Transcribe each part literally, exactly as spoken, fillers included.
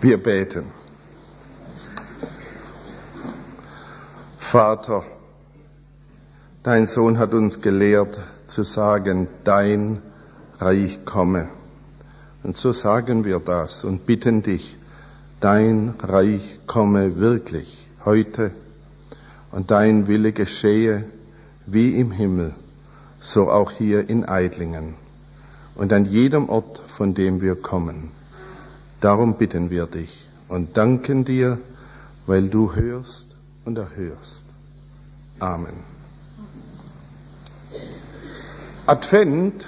Wir beten. Vater, dein Sohn hat uns gelehrt zu sagen, dein Reich komme. Und so sagen wir das und bitten dich, dein Reich komme wirklich heute und dein Wille geschehe wie im Himmel, so auch hier in Eidlingen und an jedem Ort, von dem wir kommen. Darum bitten wir dich und danken dir, weil du hörst und erhörst. Amen. Advent,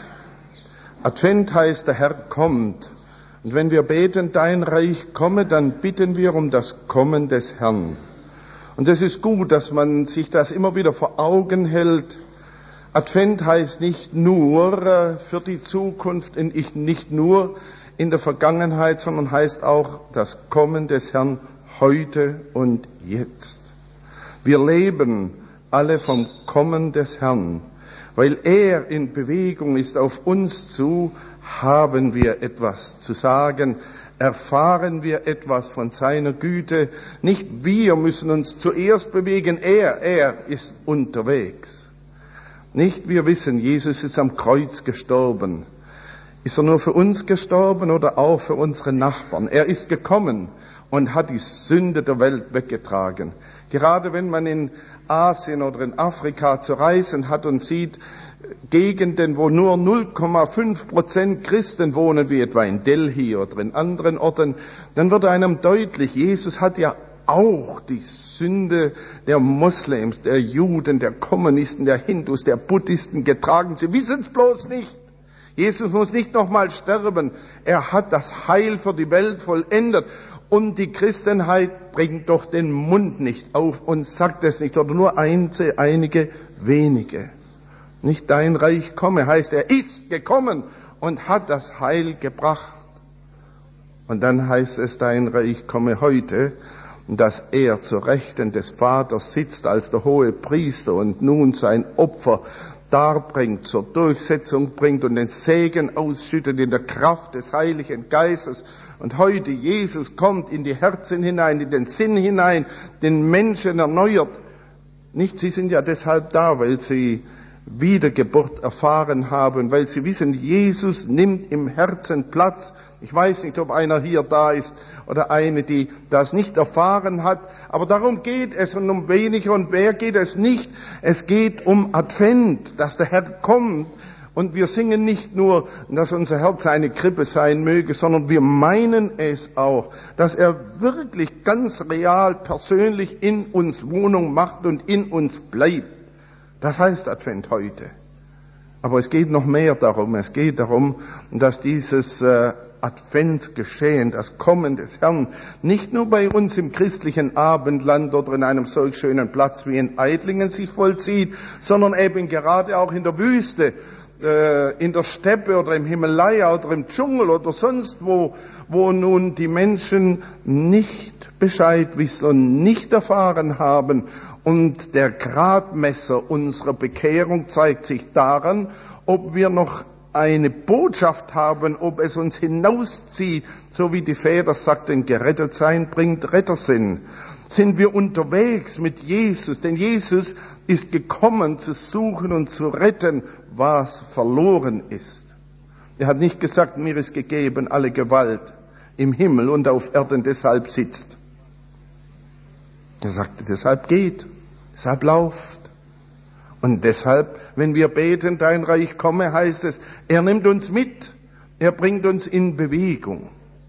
Advent heißt, der Herr kommt. Und wenn wir beten, dein Reich komme, dann bitten wir um das Kommen des Herrn. Und es ist gut, dass man sich das immer wieder vor Augen hält. Advent heißt nicht nur für die Zukunft und nicht nur in der Vergangenheit, sondern heißt auch das Kommen des Herrn heute und jetzt. Wir leben alle vom Kommen des Herrn. Weil er in Bewegung ist auf uns zu, haben wir etwas zu sagen, erfahren wir etwas von seiner Güte. Nicht wir müssen uns zuerst bewegen, er, er ist unterwegs. Nicht wir wissen, Jesus ist am Kreuz gestorben. Ist er nur für uns gestorben oder auch für unsere Nachbarn? Er ist gekommen und hat die Sünde der Welt weggetragen. Gerade wenn man in Asien oder in Afrika zu reisen hat und sieht Gegenden, wo nur null Komma fünf Prozent Christen wohnen, wie etwa in Delhi oder in anderen Orten, dann wird einem deutlich, Jesus hat ja auch die Sünde der Moslems, der Juden, der Kommunisten, der Hindus, der Buddhisten getragen. Sie wissen es bloß nicht. Jesus muss nicht nochmal sterben. Er hat das Heil für die Welt vollendet. Und die Christenheit bringt doch den Mund nicht auf und sagt es nicht, oder nur einzelne, einige wenige. Nicht dein Reich komme, heißt, er ist gekommen und hat das Heil gebracht. Und dann heißt es, dein Reich komme heute, dass er zur Rechten des Vaters sitzt als der hohe Priester und nun sein Opfer darbringt, zur Durchsetzung bringt und den Segen ausschüttet in der Kraft des Heiligen Geistes. Und heute Jesus kommt in die Herzen hinein, in den Sinn hinein, den Menschen erneuert. Nicht, sie sind ja deshalb da, weil sie Wiedergeburt erfahren haben, weil sie wissen, Jesus nimmt im Herzen Platz. Ich weiß nicht, ob einer hier da ist oder eine, die das nicht erfahren hat, aber darum geht es und um weniger und wer geht es nicht. Es geht um Advent, dass der Herr kommt und wir singen nicht nur, dass unser Herz eine Krippe sein möge, sondern wir meinen es auch, dass er wirklich ganz real, persönlich in uns Wohnung macht und in uns bleibt. Das heißt Advent heute. Aber es geht noch mehr darum. Es geht darum, dass dieses äh, Adventsgeschehen, das Kommen des Herrn, nicht nur bei uns im christlichen Abendland oder in einem solch schönen Platz wie in Eidlingen sich vollzieht, sondern eben gerade auch in der Wüste, äh, in der Steppe oder im Himalaya oder im Dschungel oder sonst wo, wo nun die Menschen nicht Bescheid wissen und nicht erfahren haben. Und der Gradmesser unserer Bekehrung zeigt sich daran, ob wir noch eine Botschaft haben, ob es uns hinauszieht, so wie die Väter sagten, gerettet sein bringt Rettersinn. Sind wir unterwegs mit Jesus, denn Jesus ist gekommen, zu suchen und zu retten, was verloren ist. Er hat nicht gesagt, mir ist gegeben alle Gewalt im Himmel und auf Erden, deshalb sitzt. Er sagte, deshalb geht, deshalb lauft. Und deshalb, wenn wir beten, dein Reich komme, heißt es, er nimmt uns mit, er bringt uns in Bewegung.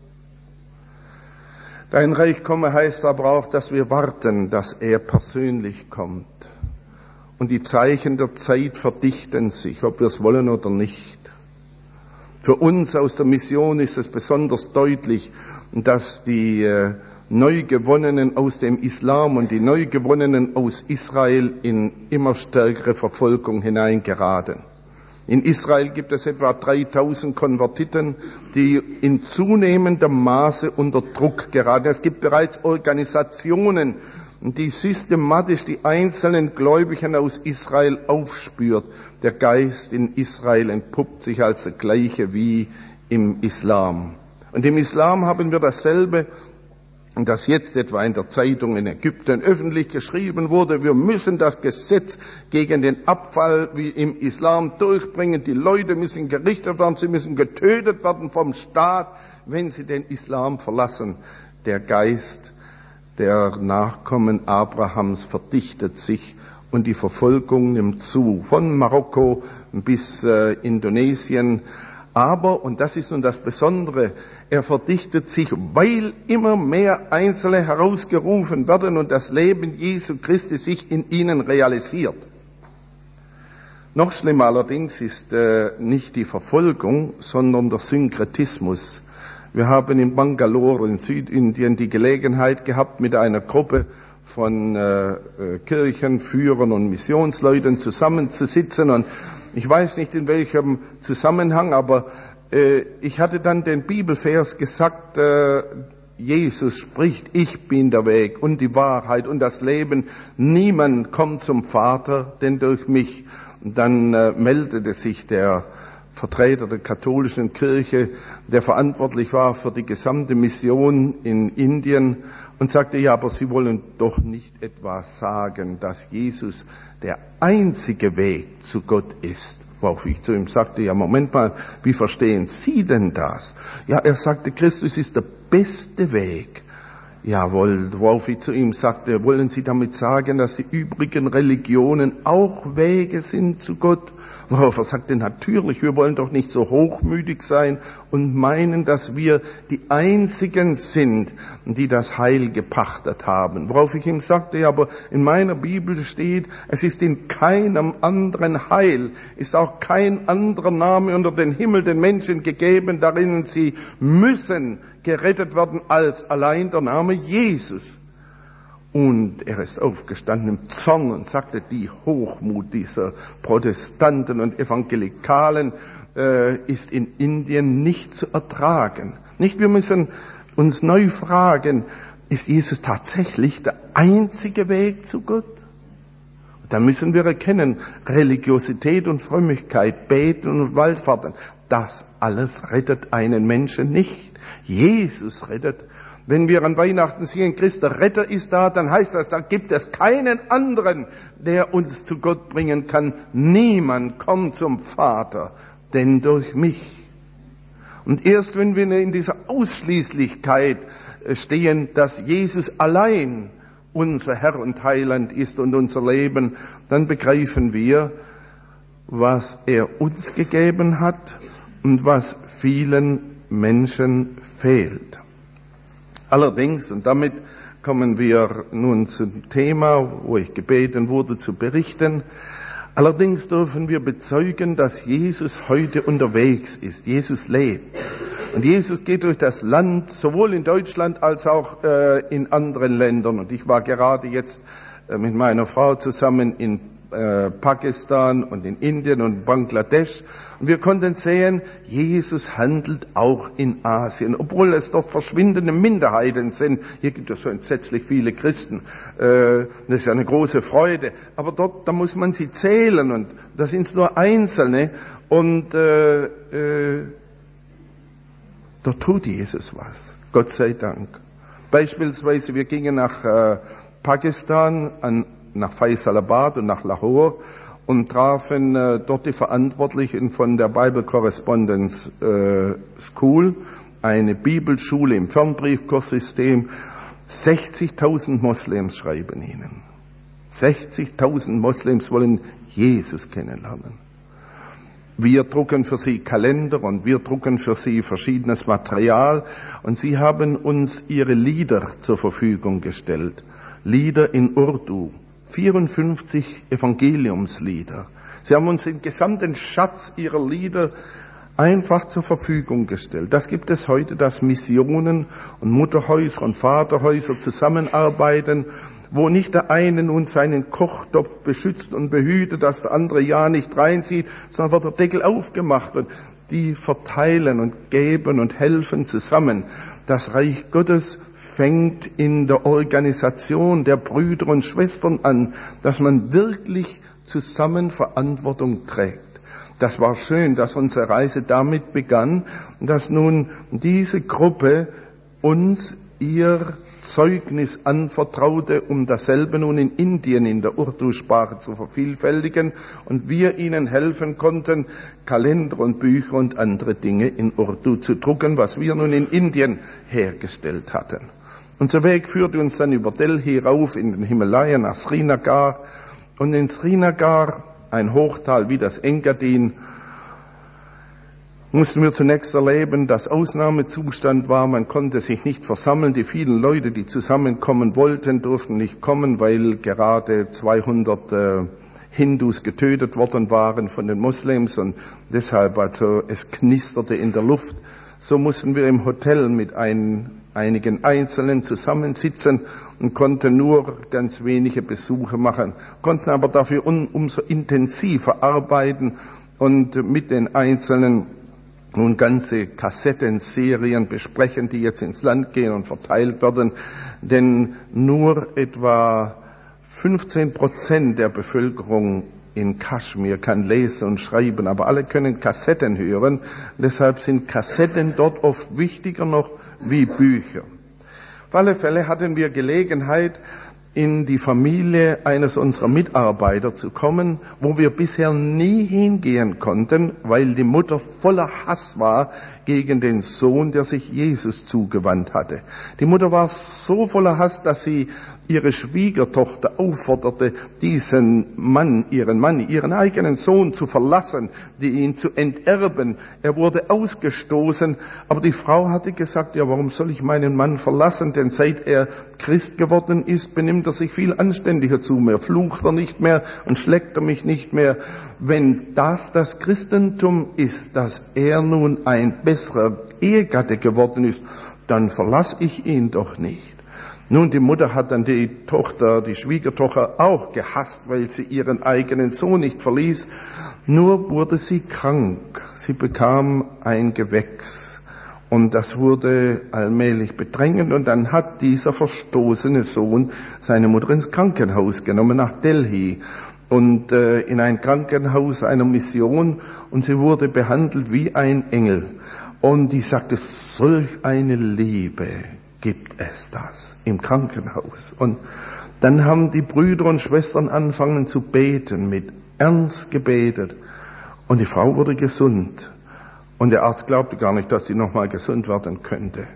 Dein Reich komme heißt aber auch, dass wir warten, dass er persönlich kommt. Und die Zeichen der Zeit verdichten sich, ob wir es wollen oder nicht. Für uns aus der Mission ist es besonders deutlich, dass die äh, Neugewonnenen aus dem Islam und die Neugewonnenen aus Israel in immer stärkere Verfolgung hineingeraten. In Israel gibt es etwa dreitausend Konvertiten, die in zunehmendem Maße unter Druck geraten. Es gibt bereits Organisationen, die systematisch die einzelnen Gläubigen aus Israel aufspürt. Der Geist in Israel entpuppt sich als der gleiche wie im Islam. Und im Islam haben wir dasselbe dass jetzt etwa in der Zeitung in Ägypten öffentlich geschrieben wurde, wir müssen das Gesetz gegen den Abfall wie im Islam durchbringen, die Leute müssen gerichtet werden, sie müssen getötet werden vom Staat, wenn sie den Islam verlassen. Der Geist der Nachkommen Abrahams verdichtet sich und die Verfolgung nimmt zu, von Marokko bis äh, Indonesien. Aber, und das ist nun das Besondere, er verdichtet sich, weil immer mehr Einzelne herausgerufen werden und das Leben Jesu Christi sich in ihnen realisiert. Noch schlimmer allerdings ist äh, nicht die Verfolgung, sondern der Synkretismus. Wir haben in Bangalore in Südindien die Gelegenheit gehabt, mit einer Gruppe von äh, Kirchenführern und Missionsleuten zusammenzusitzen, und ich weiß nicht in welchem Zusammenhang, aber äh, ich hatte dann den Bibelvers gesagt, äh, Jesus spricht, ich bin der Weg und die Wahrheit und das Leben. Niemand kommt zum Vater, denn durch mich. Und dann äh, meldete sich der Vertreter der katholischen Kirche, der verantwortlich war für die gesamte Mission in Indien, und sagte, ja, aber Sie wollen doch nicht etwa sagen, dass Jesus der einzige Weg zu Gott ist. Worauf ich zu ihm sagte, ja, Moment mal, wie verstehen Sie denn das? Ja, er sagte, Christus ist der beste Weg. Jawohl, worauf ich zu ihm sagte, wollen Sie damit sagen, dass die übrigen Religionen auch Wege sind zu Gott? Worauf er sagte, natürlich, wir wollen doch nicht so hochmütig sein und meinen, dass wir die Einzigen sind, die das Heil gepachtet haben. Worauf ich ihm sagte, ja, aber in meiner Bibel steht, es ist in keinem anderen Heil, ist auch kein anderer Name unter den Himmel den Menschen gegeben, darin sie müssen gerettet werden als allein der Name Jesus. Und er ist aufgestanden im Zorn und sagte, die Hochmut dieser Protestanten und Evangelikalen äh, ist in Indien nicht zu ertragen. Nicht, wir müssen uns neu fragen, ist Jesus tatsächlich der einzige Weg zu Gott? Da müssen wir erkennen, Religiosität und Frömmigkeit, Beten und Wallfahrten, das alles rettet einen Menschen nicht. Jesus rettet. Wenn wir an Weihnachten singen, Christ der Retter ist da, dann heißt das, da gibt es keinen anderen, der uns zu Gott bringen kann. Niemand kommt zum Vater, denn durch mich. Und erst wenn wir in dieser Ausschließlichkeit stehen, dass Jesus allein unser Herr und Heiland ist und unser Leben, dann begreifen wir, was er uns gegeben hat und was vielen Menschen fehlt. Allerdings, und damit kommen wir nun zum Thema, wo ich gebeten wurde zu berichten, allerdings dürfen wir bezeugen, dass Jesus heute unterwegs ist. Jesus lebt. Und Jesus geht durch das Land, sowohl in Deutschland als auch äh, in anderen Ländern. Und ich war gerade jetzt äh, mit meiner Frau zusammen in äh, Pakistan und in Indien und Bangladesch. Und wir konnten sehen, Jesus handelt auch in Asien, obwohl es dort verschwindende Minderheiten sind. Hier gibt es so entsetzlich viele Christen. Äh, das ist eine große Freude. Aber dort, da muss man sie zählen, und da sind es nur Einzelne. Und äh, äh, dort tut Jesus was. Gott sei Dank. Beispielsweise, wir gingen nach äh, Pakistan, an, nach Faisalabad und nach Lahore und trafen äh, dort die Verantwortlichen von der Bible Correspondence äh, School, eine Bibelschule im Fernbriefkurssystem. sechzigtausend Moslems schreiben ihnen. sechzigtausend Moslems wollen Jesus kennenlernen. Wir drucken für sie Kalender und wir drucken für sie verschiedenes Material, und sie haben uns ihre Lieder zur Verfügung gestellt. Lieder in Urdu, vierundfünfzig Evangeliumslieder. Sie haben uns den gesamten Schatz ihrer Lieder einfach zur Verfügung gestellt. Das gibt es heute, dass Missionen und Mutterhäuser und Vaterhäuser zusammenarbeiten, wo nicht der eine nun seinen Kochtopf beschützt und behütet, dass der andere ja nicht reinzieht, sondern wird der Deckel aufgemacht und die verteilen und geben und helfen zusammen. Das Reich Gottes fängt in der Organisation der Brüder und Schwestern an, dass man wirklich zusammen Verantwortung trägt. Das war schön, dass unsere Reise damit begann, dass nun diese Gruppe uns ihr Zeugnis anvertraute, um dasselbe nun in Indien in der Urdu-Sprache zu vervielfältigen und wir ihnen helfen konnten, Kalender und Bücher und andere Dinge in Urdu zu drucken, was wir nun in Indien hergestellt hatten. Unser Weg führte uns dann über Delhi rauf in den Himalayan nach Srinagar und in Srinagar, ein Hochtal wie das Engadin, mussten wir zunächst erleben, dass Ausnahmezustand war. Man konnte sich nicht versammeln. Die vielen Leute, die zusammenkommen wollten, durften nicht kommen, weil gerade zweihundert äh, Hindus getötet worden waren von den Moslems und deshalb, also es knisterte in der Luft. So mussten wir im Hotel mit ein, einigen Einzelnen zusammensitzen und konnten nur ganz wenige Besuche machen, konnten aber dafür um, umso intensiver arbeiten und mit den Einzelnen nun ganze Kassettenserien besprechen, die jetzt ins Land gehen und verteilt werden, denn nur etwa fünfzehn Prozent der Bevölkerung in Kaschmir kann lesen und schreiben, aber alle können Kassetten hören. Deshalb sind Kassetten dort oft wichtiger noch wie Bücher. Auf alle Fälle hatten wir Gelegenheit, in die Familie eines unserer Mitarbeiter zu kommen, wo wir bisher nie hingehen konnten, weil die Mutter voller Hass war gegen den Sohn, der sich Jesus zugewandt hatte. Die Mutter war so voller Hass, dass sie ihre Schwiegertochter aufforderte, diesen Mann, ihren Mann, ihren eigenen Sohn zu verlassen, die ihn zu enterben. Er wurde ausgestoßen, aber die Frau hatte gesagt, ja, warum soll ich meinen Mann verlassen? Denn seit er Christ geworden ist, benimmt er sich viel anständiger zu mir, flucht er nicht mehr und schlägt er mich nicht mehr. Wenn das das Christentum ist, dass er nun ein besserer Ehegatte geworden ist, dann verlasse ich ihn doch nicht. Nun, die Mutter hat dann die Tochter, die Schwiegertochter auch gehasst, weil sie ihren eigenen Sohn nicht verließ. Nur wurde sie krank. Sie bekam ein Gewächs. Und das wurde allmählich bedrängend. Und dann hat dieser verstoßene Sohn seine Mutter ins Krankenhaus genommen, nach Delhi. Und äh, in ein Krankenhaus einer Mission. Und sie wurde behandelt wie ein Engel. Und die sagte, solch eine Liebe gibt es das im Krankenhaus. Und dann haben die Brüder und Schwestern angefangen zu beten, mit Ernst gebetet. Und die Frau wurde gesund. Und der Arzt glaubte gar nicht, dass sie nochmal gesund werden könnte.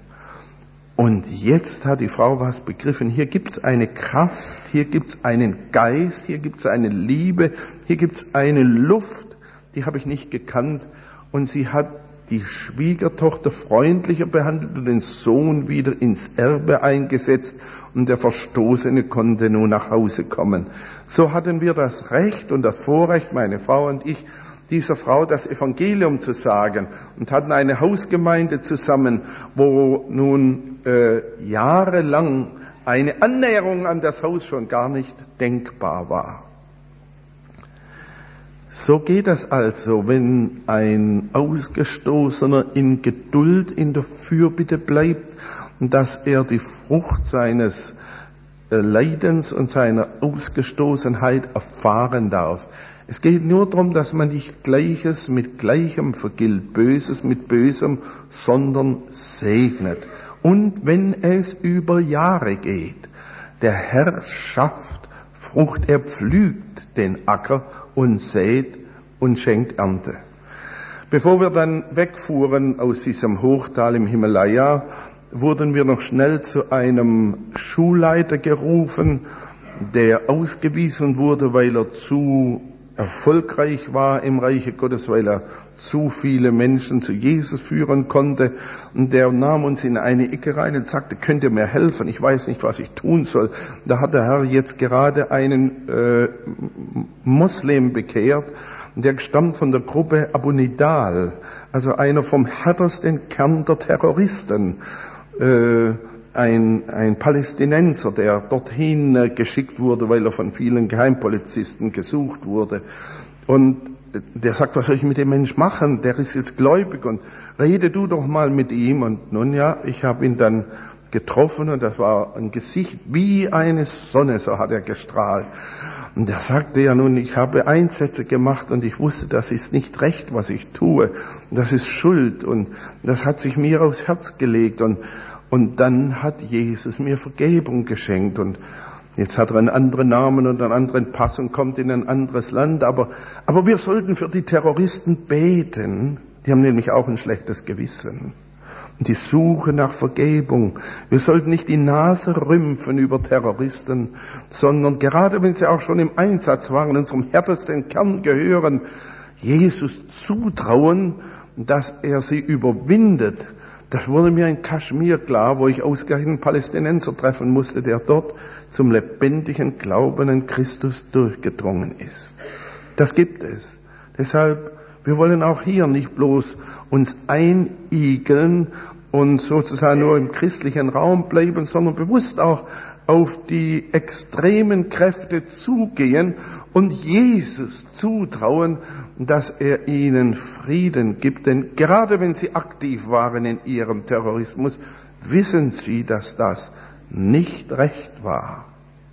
Und jetzt hat die Frau was begriffen. Hier gibt es eine Kraft, hier gibt es einen Geist, hier gibt es eine Liebe, hier gibt es eine Luft, die habe ich nicht gekannt. Und sie hat die Schwiegertochter freundlicher behandelt und den Sohn wieder ins Erbe eingesetzt und der Verstoßene konnte nun nach Hause kommen. So hatten wir das Recht und das Vorrecht, meine Frau und ich, dieser Frau das Evangelium zu sagen und hatten eine Hausgemeinde zusammen, wo nun äh, jahrelang eine Annäherung an das Haus schon gar nicht denkbar war. So geht es also, wenn ein Ausgestoßener in Geduld in der Fürbitte bleibt, dass er die Frucht seines Leidens und seiner Ausgestoßenheit erfahren darf. Es geht nur darum, dass man nicht Gleiches mit Gleichem vergilt, Böses mit Bösem, sondern segnet. Und wenn es über Jahre geht, der Herr schafft Frucht, er pflügt den Acker und sät und schenkt Ernte. Bevor wir dann wegfuhren aus diesem Hochtal im Himalaya, wurden wir noch schnell zu einem Schulleiter gerufen, der ausgewiesen wurde, weil er zu erfolgreich war im Reiche Gottes, weil er zu viele Menschen zu Jesus führen konnte. Und der nahm uns in eine Ecke rein und sagte, könnt ihr mir helfen? Ich weiß nicht, was ich tun soll. Da hat der Herr jetzt gerade einen äh, Moslem bekehrt, der stammt von der Gruppe Abu Nidal, also einer vom härtesten Kern der Terroristen. Äh, Ein, ein Palästinenser, der dorthin äh, geschickt wurde, weil er von vielen Geheimpolizisten gesucht wurde. Und der sagt, was soll ich mit dem Mensch machen? Der ist jetzt gläubig und rede du doch mal mit ihm. Und nun ja, ich habe ihn dann getroffen und das war ein Gesicht wie eine Sonne, so hat er gestrahlt. Und er sagte ja nun, ich habe Einsätze gemacht und ich wusste, das ist nicht recht, was ich tue. Das ist Schuld und das hat sich mir aufs Herz gelegt und Und dann hat Jesus mir Vergebung geschenkt. Und jetzt hat er einen anderen Namen und einen anderen Pass und kommt in ein anderes Land. Aber, aber wir sollten für die Terroristen beten. Die haben nämlich auch ein schlechtes Gewissen. Und die Suche nach Vergebung. Wir sollten nicht die Nase rümpfen über Terroristen, sondern gerade wenn sie auch schon im Einsatz waren, unserem härtesten Kern gehören, Jesus zutrauen, dass er sie überwindet. Das wurde mir in Kaschmir klar, wo ich ausgerechnet einen Palästinenser treffen musste, der dort zum lebendigen Glauben an Christus durchgedrungen ist. Das gibt es. Deshalb, wir wollen auch hier nicht bloß uns einigeln und sozusagen nur im christlichen Raum bleiben, sondern bewusst auch auf die extremen Kräfte zugehen und Jesus zutrauen, dass er ihnen Frieden gibt. Denn gerade wenn sie aktiv waren in ihrem Terrorismus, wissen sie, dass das nicht recht war.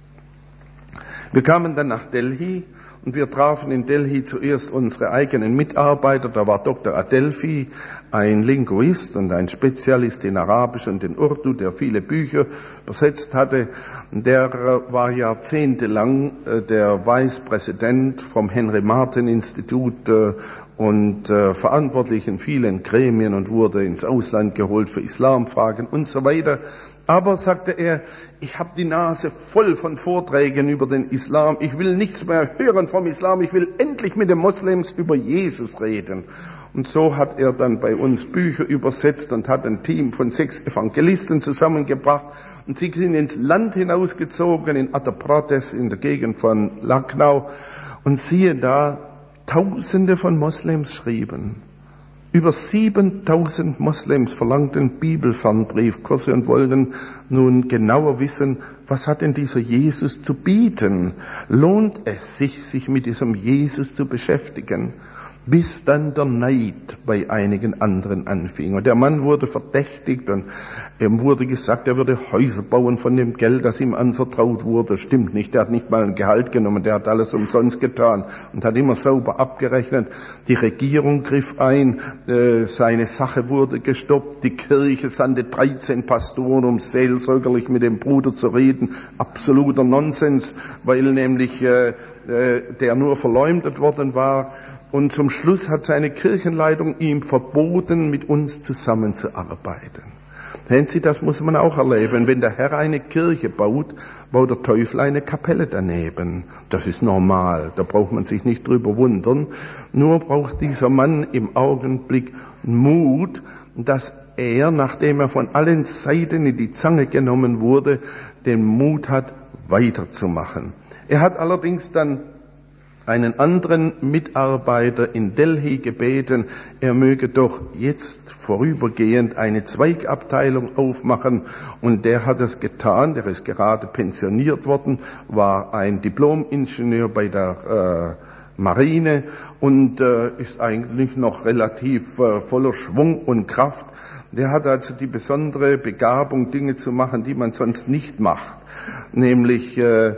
Wir kamen dann nach Delhi und wir trafen in Delhi zuerst unsere eigenen Mitarbeiter. Da war Doktor Adelphi, ein Linguist und ein Spezialist in Arabisch und in Urdu, der viele Bücher übersetzt hatte. Der war jahrzehntelang der Vicepräsident vom Henry Martin Institut und verantwortlich in vielen Gremien und wurde ins Ausland geholt für Islamfragen und so weiter. Aber, sagte er, ich habe die Nase voll von Vorträgen über den Islam. Ich will nichts mehr hören vom Islam. Ich will endlich mit den Moslems über Jesus reden. Und so hat er dann bei uns Bücher übersetzt und hat ein Team von sechs Evangelisten zusammengebracht. Und sie sind ins Land hinausgezogen, in Uttar Pradesh, in der Gegend von Lucknow. Und siehe da, Tausende von Moslems schrieben. Über siebentausend Moslems verlangten Bibelfernbriefkurse und wollten nun genauer wissen, was hat denn dieser Jesus zu bieten? Lohnt es sich, sich mit diesem Jesus zu beschäftigen? Bis dann der Neid bei einigen anderen anfing. Und der Mann wurde verdächtigt und ihm wurde gesagt, er würde Häuser bauen von dem Geld, das ihm anvertraut wurde. Stimmt nicht, der hat nicht mal ein Gehalt genommen, der hat alles umsonst getan und hat immer sauber abgerechnet. Die Regierung griff ein, äh, seine Sache wurde gestoppt, die Kirche sandte dreizehn Pastoren, um seelsorgerlich mit dem Bruder zu reden. Absoluter Nonsens, weil nämlich äh, äh, der nur verleumdet worden war. Und zum Schluss hat seine Kirchenleitung ihm verboten, mit uns zusammenzuarbeiten. Sehen Sie, das muss man auch erleben. Wenn der Herr eine Kirche baut, baut der Teufel eine Kapelle daneben. Das ist normal, da braucht man sich nicht drüber wundern. Nur braucht dieser Mann im Augenblick Mut, dass er, nachdem er von allen Seiten in die Zange genommen wurde, den Mut hat, weiterzumachen. Er hat allerdings dann einen anderen Mitarbeiter in Delhi gebeten, er möge doch jetzt vorübergehend eine Zweigabteilung aufmachen. Und der hat es getan, der ist gerade pensioniert worden, war ein Diplom-Ingenieur bei der äh, Marine und äh, ist eigentlich noch relativ äh, voller Schwung und Kraft. Der hat also die besondere Begabung, Dinge zu machen, die man sonst nicht macht, nämlich äh,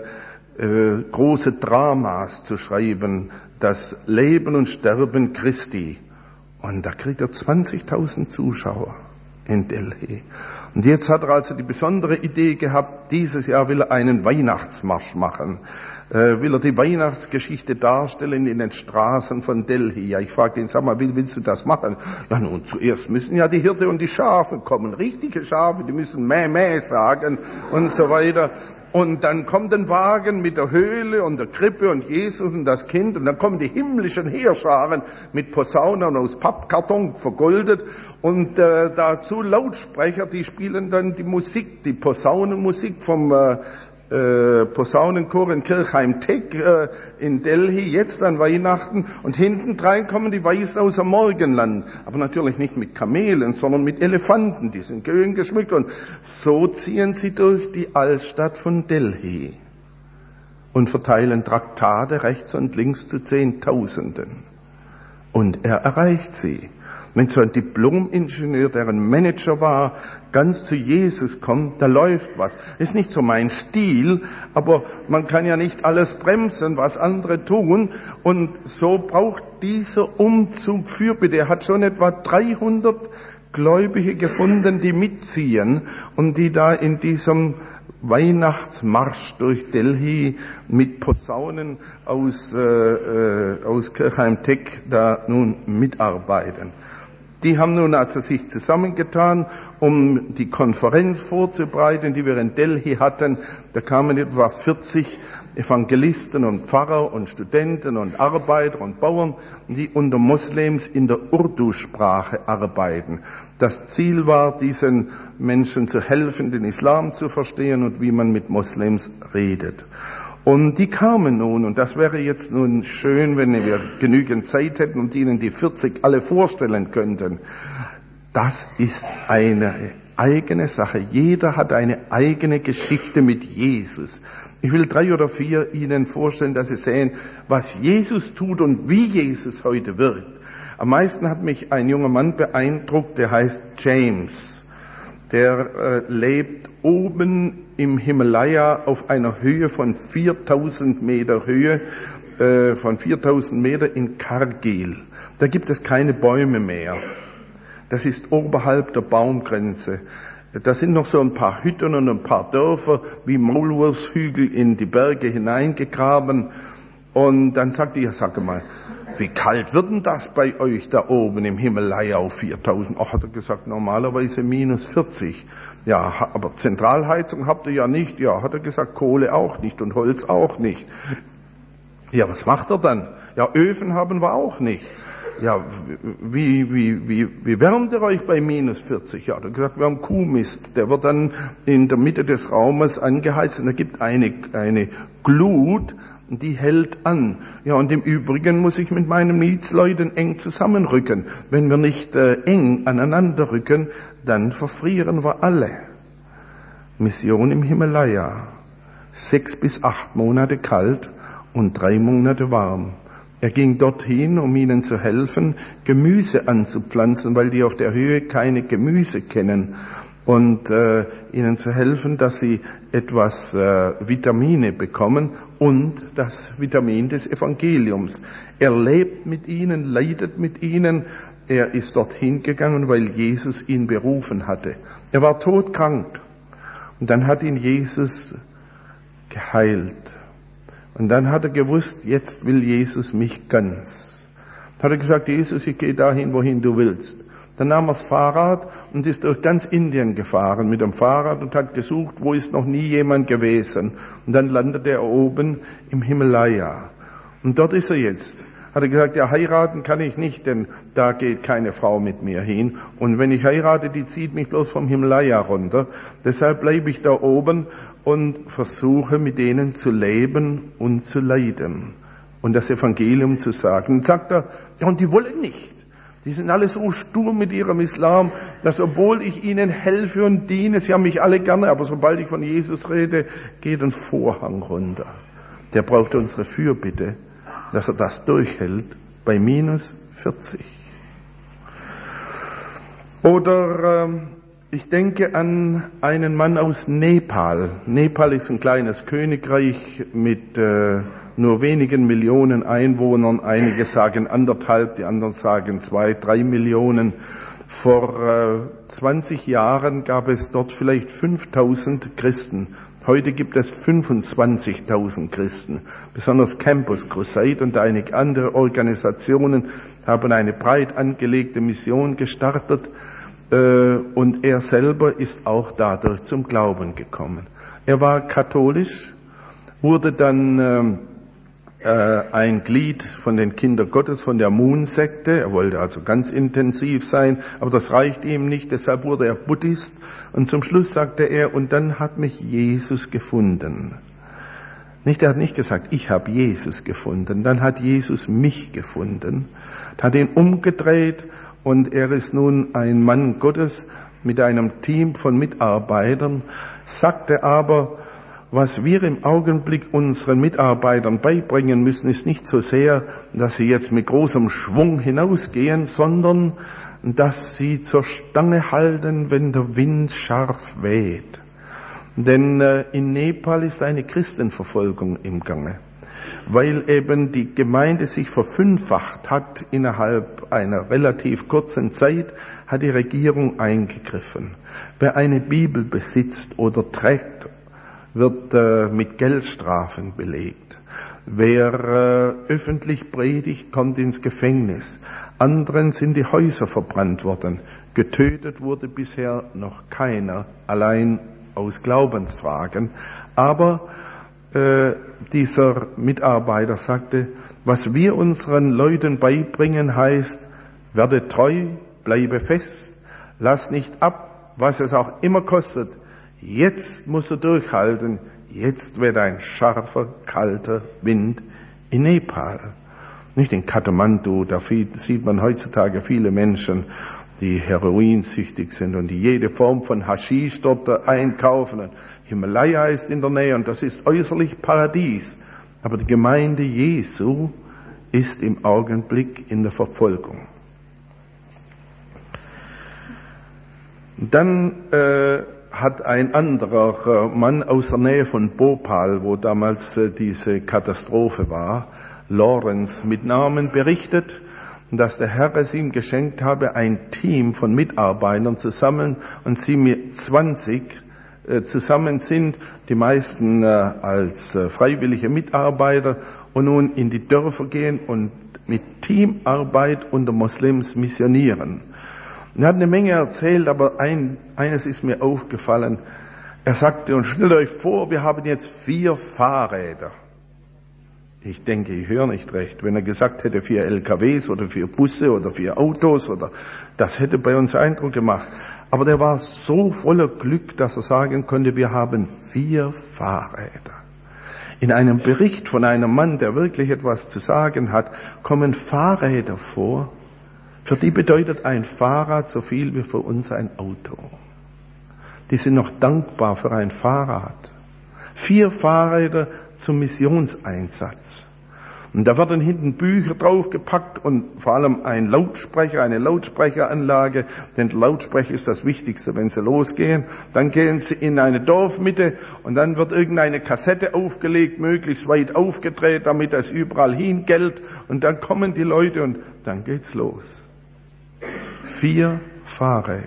Äh, große Dramas zu schreiben, das Leben und Sterben Christi. Und da kriegt er zwanzigtausend Zuschauer in Delhi. Und jetzt hat er also die besondere Idee gehabt, dieses Jahr will er einen Weihnachtsmarsch machen. Äh, will er die Weihnachtsgeschichte darstellen in den Straßen von Delhi. Ja, ich fragte ihn, sag mal, wie willst du das machen? Ja, nun, zuerst müssen ja die Hirte und die Schafe kommen. Richtige Schafe, die müssen Mäh, Mäh sagen und so weiter. Und dann kommt ein Wagen mit der Höhle und der Krippe und Jesus und das Kind. Und dann kommen die himmlischen Heerscharen mit Posaunen aus Pappkarton vergoldet. Und äh, dazu Lautsprecher, die spielen dann die Musik, die Posaunenmusik vom äh, äh, Posaunenchor in Kirchheim-Teck äh, in Delhi, jetzt an Weihnachten. Und hinten drein kommen die Weißen aus dem Morgenland. Aber natürlich nicht mit Kamelen, sondern mit Elefanten. Die sind schön geschmückt. Und so ziehen sie durch die Altstadt von Delhi und verteilen Traktate rechts und links zu Zehntausenden. Und er erreicht sie. Wenn so ein Diplom-Ingenieur, der ein Manager war, ganz zu Jesus kommt, da läuft was. Ist nicht so mein Stil, aber man kann ja nicht alles bremsen, was andere tun. Und so braucht dieser Umzug Fürbitte. Er hat schon etwa dreihundert Gläubige gefunden, die mitziehen und die da in diesem Weihnachtsmarsch durch Delhi mit Posaunen aus, äh, äh, aus Kirchheim-Teck da nun mitarbeiten. Die haben nun also sich zusammengetan, um die Konferenz vorzubereiten, die wir in Delhi hatten. Da kamen etwa vierzig Evangelisten und Pfarrer und Studenten und Arbeiter und Bauern, die unter Moslems in der Urdu-Sprache arbeiten. Das Ziel war, diesen Menschen zu helfen, den Islam zu verstehen und wie man mit Moslems redet. Und die kamen nun, und das wäre jetzt nun schön, wenn wir genügend Zeit hätten und Ihnen die vierzig alle vorstellen könnten. Das ist eine eigene Sache. Jeder hat eine eigene Geschichte mit Jesus. Ich will drei oder vier Ihnen vorstellen, dass Sie sehen, was Jesus tut und wie Jesus heute wirkt. Am meisten hat mich ein junger Mann beeindruckt, der heißt James. Der äh, lebt oben im Himalaya auf einer Höhe von viertausend Meter Höhe, äh, von viertausend Meter in Kargil. Da gibt es keine Bäume mehr. Das ist oberhalb der Baumgrenze. Da sind noch so ein paar Hütten und ein paar Dörfer wie Maulwurfshügel in die Berge hineingegraben. Und dann sagte ich, ja, sag mal, wie kalt wird denn das bei euch da oben im Himalaya auf viertausend? Ach, hat er gesagt, normalerweise minus vierzig. Ja, aber Zentralheizung habt ihr ja nicht. Ja, hat er gesagt, Kohle auch nicht und Holz auch nicht. Ja, was macht er dann? Ja, Öfen haben wir auch nicht. Ja, wie, wie, wie, wie wärmt ihr euch bei minus vierzig? Ja, er hat gesagt, wir haben Kuhmist. Der wird dann in der Mitte des Raumes angeheizt und da gibt eine, eine Glut, die hält an. Ja, und im Übrigen muss ich mit meinen Mietsleuten eng zusammenrücken. Wenn wir nicht äh, eng aneinander rücken, dann verfrieren wir alle. Mission im Himalaya. Sechs bis acht Monate kalt und drei Monate warm. Er ging dorthin, um ihnen zu helfen, Gemüse anzupflanzen, weil die auf der Höhe keine Gemüse kennen. Und äh, ihnen zu helfen, dass sie etwas äh, Vitamine bekommen und das Vitamin des Evangeliums. Er lebt mit ihnen, leidet mit ihnen. Er ist dorthin gegangen, weil Jesus ihn berufen hatte. Er war todkrank. Und dann hat ihn Jesus geheilt. Und dann hat er gewusst, jetzt will Jesus mich ganz. Dann hat er gesagt, Jesus, ich gehe dahin, wohin du willst. Dann nahm er das Fahrrad und ist durch ganz Indien gefahren mit dem Fahrrad und hat gesucht, wo ist noch nie jemand gewesen. Und dann landete er oben im Himalaya. Und dort ist er jetzt. Hat er gesagt, ja, heiraten kann ich nicht, denn da geht keine Frau mit mir hin. Und wenn ich heirate, die zieht mich bloß vom Himalaya runter. Deshalb bleibe ich da oben und versuche mit denen zu leben und zu leiden und das Evangelium zu sagen. Und sagt er, ja, und die wollen nicht. Die sind alle so stur mit ihrem Islam, dass obwohl ich ihnen helfe und diene, sie haben mich alle gerne, aber sobald ich von Jesus rede, geht ein Vorhang runter. Der braucht unsere Fürbitte, dass er das durchhält bei minus vierzig. Oder ähm, ich denke an einen Mann aus Nepal. Nepal ist ein kleines Königreich mit äh, nur wenigen Millionen Einwohnern. Einige sagen anderthalb, die anderen sagen zwei, drei Millionen. Vor äh, zwanzig Jahren gab es dort vielleicht fünftausend Christen. Heute gibt es fünfundzwanzigtausend Christen. Besonders Campus Crusade und einige andere Organisationen haben eine breit angelegte Mission gestartet. Und er selber ist auch dadurch zum Glauben gekommen. Er war katholisch, wurde dann äh, ein Glied von den Kindern Gottes, von der Moon-Sekte. Er wollte also ganz intensiv sein, aber das reicht ihm nicht, deshalb wurde er Buddhist. Und zum Schluss sagte er, und dann hat mich Jesus gefunden. Nicht, er hat nicht gesagt, ich habe Jesus gefunden, dann hat Jesus mich gefunden, hat ihn umgedreht. Und er ist nun ein Mann Gottes mit einem Team von Mitarbeitern, sagte aber, was wir im Augenblick unseren Mitarbeitern beibringen müssen, ist nicht so sehr, dass sie jetzt mit großem Schwung hinausgehen, sondern dass sie zur Stange halten, wenn der Wind scharf weht. Denn äh, in Nepal ist eine Christenverfolgung im Gange. weil eben die Gemeinde sich verfünffacht hat innerhalb einer relativ kurzen Zeit, hat die Regierung eingegriffen. Wer eine Bibel besitzt oder trägt, wird äh, mit Geldstrafen belegt. Wer äh, öffentlich predigt, kommt ins Gefängnis. Anderen sind die Häuser verbrannt worden. Getötet wurde bisher noch keiner, allein aus Glaubensfragen. Aber äh, dieser Mitarbeiter sagte, was wir unseren Leuten beibringen heißt, werde treu, bleibe fest, lass nicht ab, was es auch immer kostet. Jetzt musst du durchhalten, jetzt wird ein scharfer, kalter Wind in Nepal. Nicht in Kathmandu, da sieht man heutzutage viele Menschen, die heroinsüchtig sind und die jede Form von Haschisch dort einkaufen. Und Himalaya ist in der Nähe und das ist äußerlich Paradies. Aber die Gemeinde Jesu ist im Augenblick in der Verfolgung. Dann äh, hat ein anderer Mann aus der Nähe von Bhopal, wo damals äh, diese Katastrophe war, Lawrence mit Namen berichtet, dass der Herr es ihm geschenkt habe, ein Team von Mitarbeitern zusammen und sie mit zwanzig äh, zusammen sind, die meisten äh, als äh, freiwillige Mitarbeiter und nun in die Dörfer gehen und mit Teamarbeit unter Moslems missionieren. Er hat eine Menge erzählt, aber ein, eines ist mir aufgefallen. Er sagte, und stellt euch vor, wir haben jetzt vier Fahrräder. Ich denke, ich höre nicht recht. Wenn er gesagt hätte, vier L K Ws oder vier Busse oder vier Autos, oder das hätte bei uns Eindruck gemacht. Aber der war so voller Glück, dass er sagen konnte, wir haben vier Fahrräder. In einem Bericht von einem Mann, der wirklich etwas zu sagen hat, kommen Fahrräder vor. Für die bedeutet ein Fahrrad so viel wie für uns ein Auto. Die sind noch dankbar für ein Fahrrad. Vier Fahrräder zum Missionseinsatz. Und da werden hinten Bücher draufgepackt und vor allem ein Lautsprecher, eine Lautsprecheranlage, denn der Lautsprecher ist das Wichtigste, wenn sie losgehen. Dann gehen sie in eine Dorfmitte und dann wird irgendeine Kassette aufgelegt, möglichst weit aufgedreht, damit das überall hingellt. Und dann kommen die Leute und dann geht's los. Vier Fahrräder.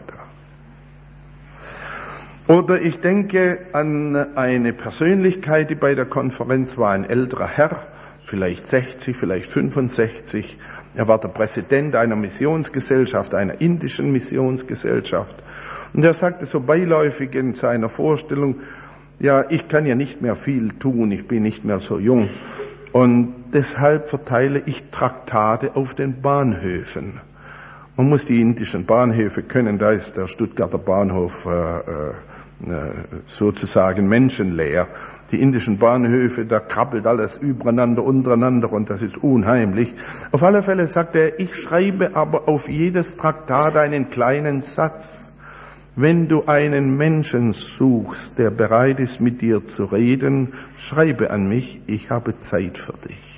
Oder ich denke an eine Persönlichkeit, die bei der Konferenz war, ein älterer Herr, vielleicht sechzig, vielleicht fünfundsechzig. Er war der Präsident einer Missionsgesellschaft, einer indischen Missionsgesellschaft. Und er sagte so beiläufig in seiner Vorstellung, ja, ich kann ja nicht mehr viel tun, ich bin nicht mehr so jung. Und deshalb verteile ich Traktate auf den Bahnhöfen. Man muss die indischen Bahnhöfe können, da ist der Stuttgarter Bahnhof äh, äh, sozusagen menschenleer. Die indischen Bahnhöfe, da krabbelt alles übereinander, untereinander und das ist unheimlich. Auf alle Fälle sagt er, ich schreibe aber auf jedes Traktat einen kleinen Satz. Wenn du einen Menschen suchst, der bereit ist, mit dir zu reden, schreibe an mich, ich habe Zeit für dich.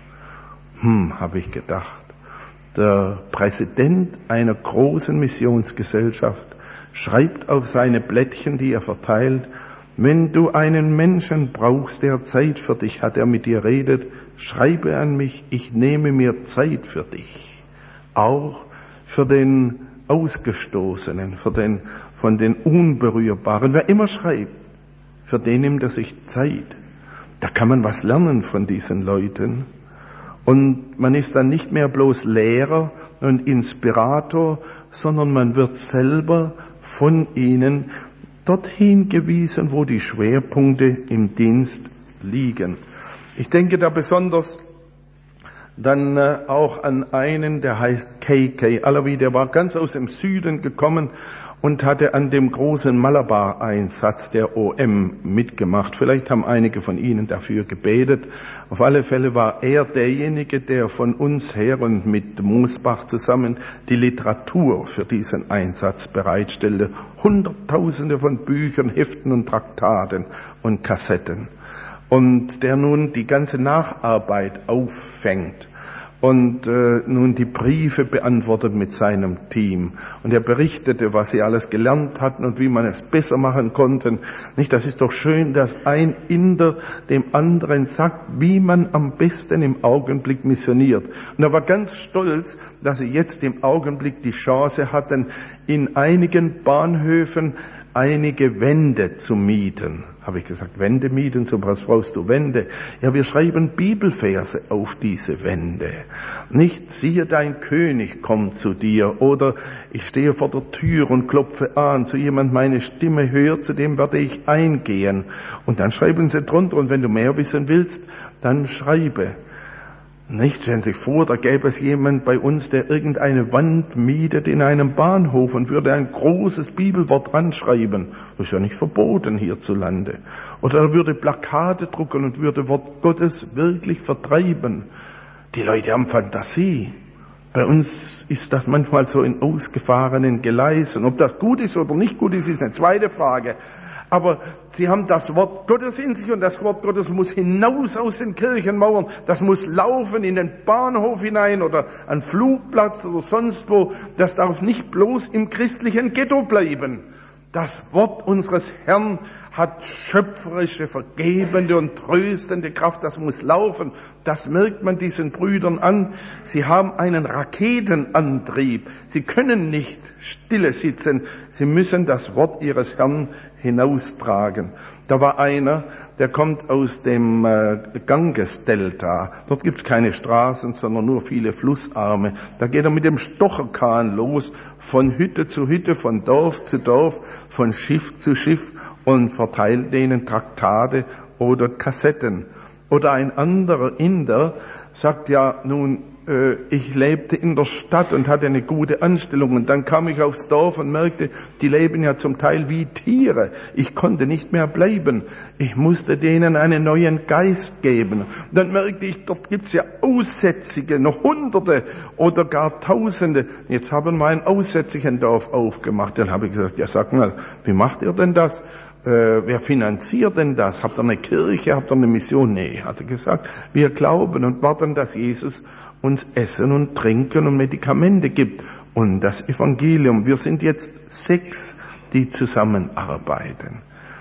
Hm, habe ich gedacht. Der Präsident einer großen Missionsgesellschaft schreibt auf seine Blättchen, die er verteilt, wenn du einen Menschen brauchst, der Zeit für dich hat, der mit dir redet, schreibe an mich, ich nehme mir Zeit für dich. Auch für den Ausgestoßenen, für den, von den Unberührbaren. Wer immer schreibt, für den nimmt er sich Zeit. Da kann man was lernen von diesen Leuten. Und man ist dann nicht mehr bloß Lehrer und Inspirator, sondern man wird selber von ihnen dorthin gewiesen, wo die Schwerpunkte im Dienst liegen. Ich denke da besonders dann äh, auch an einen, der heißt K K Alawi, der war ganz aus dem Süden gekommen und hatte an dem großen Malabar-Einsatz der O M mitgemacht. Vielleicht haben einige von Ihnen dafür gebetet. Auf alle Fälle war er derjenige, der von uns her und mit Mosbach zusammen die Literatur für diesen Einsatz bereitstellte. Hunderttausende von Büchern, Heften und Traktaten und Kassetten. Und der nun die ganze Nacharbeit auffängt. und äh, nun die Briefe beantwortet mit seinem Team. Und er berichtete, was sie alles gelernt hatten und wie man es besser machen konnte. Nicht, das ist doch schön, dass ein Inder dem anderen sagt, wie man am besten im Augenblick missioniert. Und er war ganz stolz, dass sie jetzt im Augenblick die Chance hatten, in einigen Bahnhöfen einige Wände zu mieten. Habe ich gesagt, Wände mieten, so was brauchst du Wände? Ja, wir schreiben Bibelverse auf diese Wände. Nicht, siehe, dein König kommt zu dir, oder ich stehe vor der Tür und klopfe an, zu jemand meine Stimme hört, zu dem werde ich eingehen. Und dann schreiben sie drunter, und wenn du mehr wissen willst, dann schreibe. Nicht, stellen Sie sich vor, da gäbe es jemand bei uns, der irgendeine Wand mietet in einem Bahnhof und würde ein großes Bibelwort ranschreiben. Das ist ja nicht verboten hierzulande. Oder er würde Plakate drucken und würde Wort Gottes wirklich vertreiben. Die Leute haben Fantasie. Bei uns ist das manchmal so in ausgefahrenen Gleisen. Ob das gut ist oder nicht gut ist, ist eine zweite Frage. Aber sie haben das Wort Gottes in sich und das Wort Gottes muss hinaus aus den Kirchenmauern. Das muss laufen in den Bahnhof hinein oder an Flugplatz oder sonst wo. Das darf nicht bloß im christlichen Ghetto bleiben. Das Wort unseres Herrn hat schöpferische, vergebende und tröstende Kraft. Das muss laufen. Das merkt man diesen Brüdern an. Sie haben einen Raketenantrieb. Sie können nicht stille sitzen. Sie müssen das Wort ihres Herrn hinaustragen. Da war einer, der kommt aus dem äh, Ganges-Delta. Dort gibt's keine Straßen, sondern nur viele Flussarme. Da geht er mit dem Stocherkahn los, von Hütte zu Hütte, von Dorf zu Dorf, von Schiff zu Schiff und verteilt denen Traktate oder Kassetten. Oder ein anderer Inder sagt, ja, nun, äh, ich lebte in der Stadt und hatte eine gute Anstellung und dann kam ich aufs Dorf und merkte, die leben ja zum Teil wie Tiere. Ich konnte nicht mehr bleiben. Ich musste denen einen neuen Geist geben. Und dann merkte ich, dort gibt's ja Aussätzige, noch Hunderte oder gar Tausende. Jetzt haben wir ein aussätzigen Dorf aufgemacht. Dann habe ich gesagt, ja, sag mal, wie macht ihr denn das? Äh, wer finanziert denn das? Habt ihr eine Kirche? Habt ihr eine Mission? Nee, hat er gesagt. Wir glauben und warten, dass Jesus uns Essen und Trinken und Medikamente gibt. Und das Evangelium. Wir sind jetzt sechs, die zusammenarbeiten.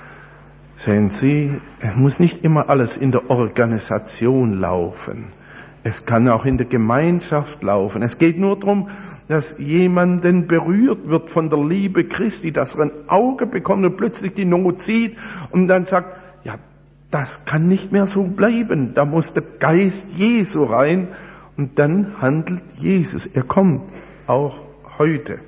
Sehen Sie, es muss nicht immer alles in der Organisation laufen. Es kann auch in der Gemeinschaft laufen. Es geht nur darum, dass jemanden berührt wird von der Liebe Christi, dass er ein Auge bekommt und plötzlich die Not sieht und dann sagt, ja, das kann nicht mehr so bleiben. Da muss der Geist Jesu rein und dann handelt Jesus. Er kommt auch heute.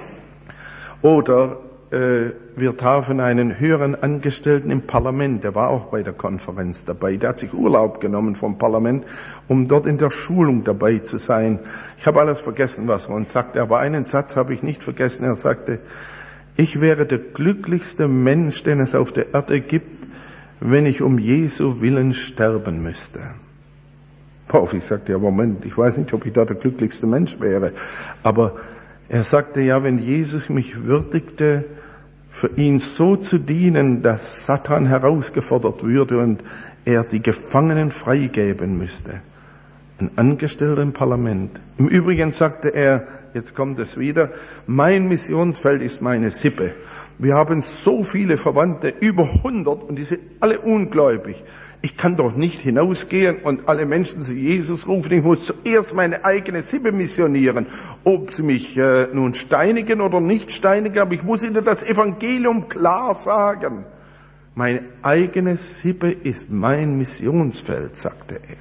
Oder äh, wir taufen einen höheren Angestellten im Parlament, der war auch bei der Konferenz dabei, der hat sich Urlaub genommen vom Parlament, um dort in der Schulung dabei zu sein. Ich habe alles vergessen, was er uns sagte, aber einen Satz habe ich nicht vergessen. Er sagte, ich wäre der glücklichste Mensch, den es auf der Erde gibt, wenn ich um Jesu Willen sterben müsste. Boah, ich sagte, ja Moment, ich weiß nicht, ob ich da der glücklichste Mensch wäre, aber er sagte, ja, wenn Jesus mich würdigte, für ihn so zu dienen, dass Satan herausgefordert würde und er die Gefangenen freigeben müsste. Ein Angestellter im Parlament. Im Übrigen sagte er, jetzt kommt es wieder, mein Missionsfeld ist meine Sippe. Wir haben so viele Verwandte, über hundert, und die sind alle ungläubig. Ich kann doch nicht hinausgehen und alle Menschen zu Jesus rufen. Ich muss zuerst meine eigene Sippe missionieren. Ob sie mich äh, nun steinigen oder nicht steinigen, aber ich muss ihnen das Evangelium klar sagen. Meine eigene Sippe ist mein Missionsfeld, sagte er.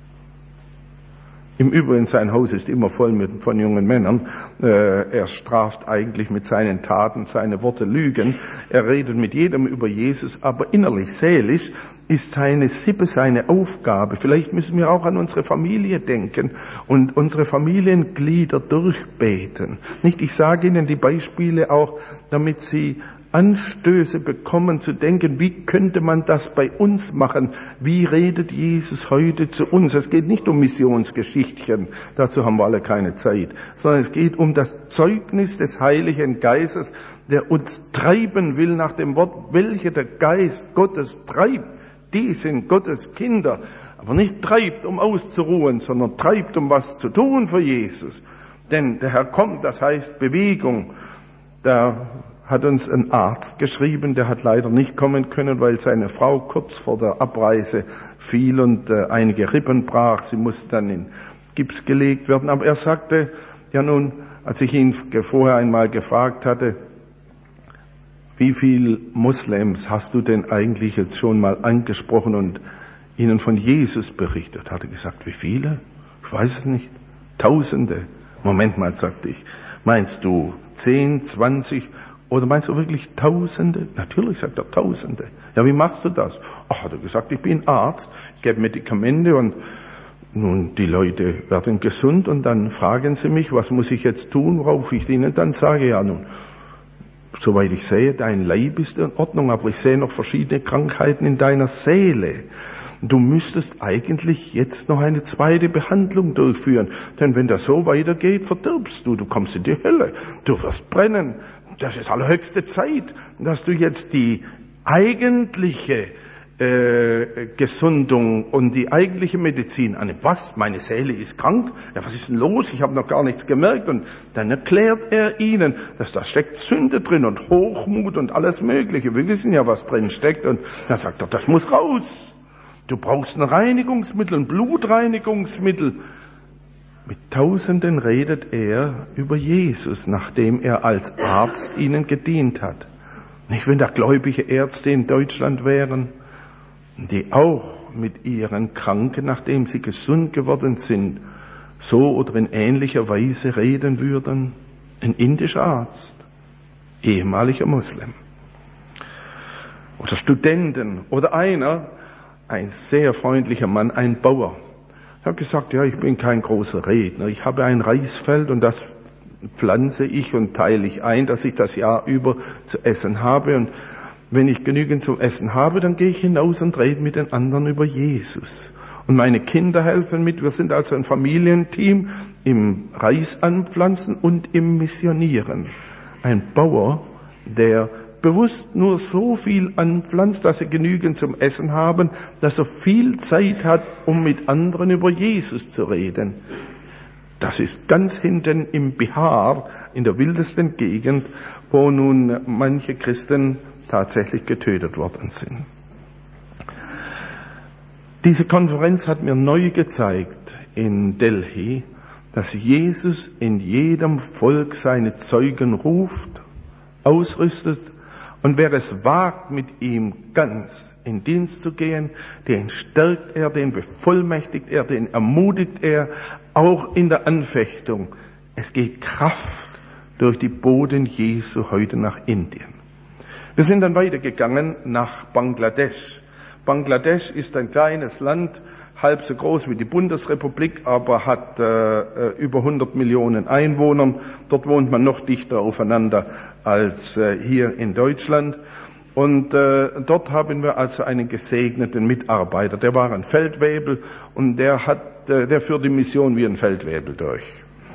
Im Übrigen, sein Haus ist immer voll mit, von jungen Männern. Äh, er straft eigentlich mit seinen Taten, seine Worte lügen. Er redet mit jedem über Jesus, aber innerlich, seelisch ist seine Sippe seine Aufgabe. Vielleicht müssen wir auch an unsere Familie denken und unsere Familienglieder durchbeten. Nicht, ich sage Ihnen die Beispiele auch, damit Sie Anstöße bekommen zu denken, wie könnte man das bei uns machen? Wie redet Jesus heute zu uns? Es geht nicht um Missionsgeschichtchen, dazu haben wir alle keine Zeit, sondern es geht um das Zeugnis des Heiligen Geistes, der uns treiben will nach dem Wort, welche der Geist Gottes treibt, Die sind Gottes Kinder, aber nicht treibt, um auszuruhen, sondern treibt, um was zu tun für Jesus. Denn der Herr kommt, das heißt Bewegung. Da hat uns ein Arzt geschrieben, der hat leider nicht kommen können, weil seine Frau kurz vor der Abreise fiel und äh, einige Rippen brach. Sie musste dann in Gips gelegt werden. Aber er sagte, ja nun, als ich ihn vorher einmal gefragt hatte, wie viel Moslems hast du denn eigentlich jetzt schon mal angesprochen und ihnen von Jesus berichtet? Hat er gesagt, wie viele? Ich weiß es nicht. Tausende. Moment mal, sagte ich. Meinst du zehn, zwanzig oder meinst du wirklich Tausende? Natürlich, sagt er, Tausende. Ja, wie machst du das? Ach, hat er gesagt, ich bin Arzt, ich gebe Medikamente und nun, die Leute werden gesund und dann fragen sie mich, was muss ich jetzt tun, worauf ich ihnen dann sage, ja nun, soweit ich sehe, dein Leib ist in Ordnung, aber ich sehe noch verschiedene Krankheiten in deiner Seele. Du müsstest eigentlich jetzt noch eine zweite Behandlung durchführen, denn wenn das so weitergeht, verdirbst du, du kommst in die Hölle, du wirst brennen. Das ist allerhöchste Zeit, dass du jetzt die eigentliche äh, Gesundung und die eigentliche Medizin annimmst. Was? Meine Seele ist krank? Ja, was ist denn los? Ich habe noch gar nichts gemerkt. Und dann erklärt er ihnen, dass da steckt Sünde drin und Hochmut und alles Mögliche. Wir wissen ja, was drin steckt. Und dann sagt er, das muss raus. Du brauchst ein Reinigungsmittel, ein Blutreinigungsmittel. Mit Tausenden redet er über Jesus, nachdem er als Arzt ihnen gedient hat. Nicht, wenn da gläubige Ärzte in Deutschland wären, die auch mit ihren Kranken, nachdem sie gesund geworden sind, so oder in ähnlicher Weise reden würden. Ein indischer Arzt, ehemaliger Moslem. Oder Studenten oder einer, ein sehr freundlicher Mann, ein Bauer. Er hat gesagt, ja, ich bin kein großer Redner. Ich habe ein Reisfeld und das pflanze ich und teile ich ein, dass ich das Jahr über zu essen habe. Und wenn ich genügend zum Essen habe, dann gehe ich hinaus und rede mit den anderen über Jesus. Und meine Kinder helfen mit. Wir sind also ein Familienteam im Reis anpflanzen und im Missionieren. Ein Bauer, der bewusst nur so viel anpflanzt, dass sie genügend zum Essen haben, dass er viel Zeit hat, um mit anderen über Jesus zu reden. Das ist ganz hinten im Bihar, in der wildesten Gegend, wo nun manche Christen tatsächlich getötet worden sind. Diese Konferenz hat mir neu gezeigt in Delhi, dass Jesus in jedem Volk seine Zeugen ruft, ausrüstet, und wer es wagt, mit ihm ganz in Dienst zu gehen, den stärkt er, den bevollmächtigt er, den ermutigt er, auch in der Anfechtung. Es geht Kraft durch die Boden Jesu heute nach Indien. Wir sind dann weitergegangen nach Bangladesch. Bangladesch ist ein kleines Land, halb so groß wie die Bundesrepublik, aber hat äh, über hundert Millionen Einwohner. Dort wohnt man noch dichter aufeinander als äh, hier in Deutschland. Und äh, dort haben wir also einen gesegneten Mitarbeiter. Der war ein Feldwebel und der hat, äh, der führt die Mission wie ein Feldwebel durch.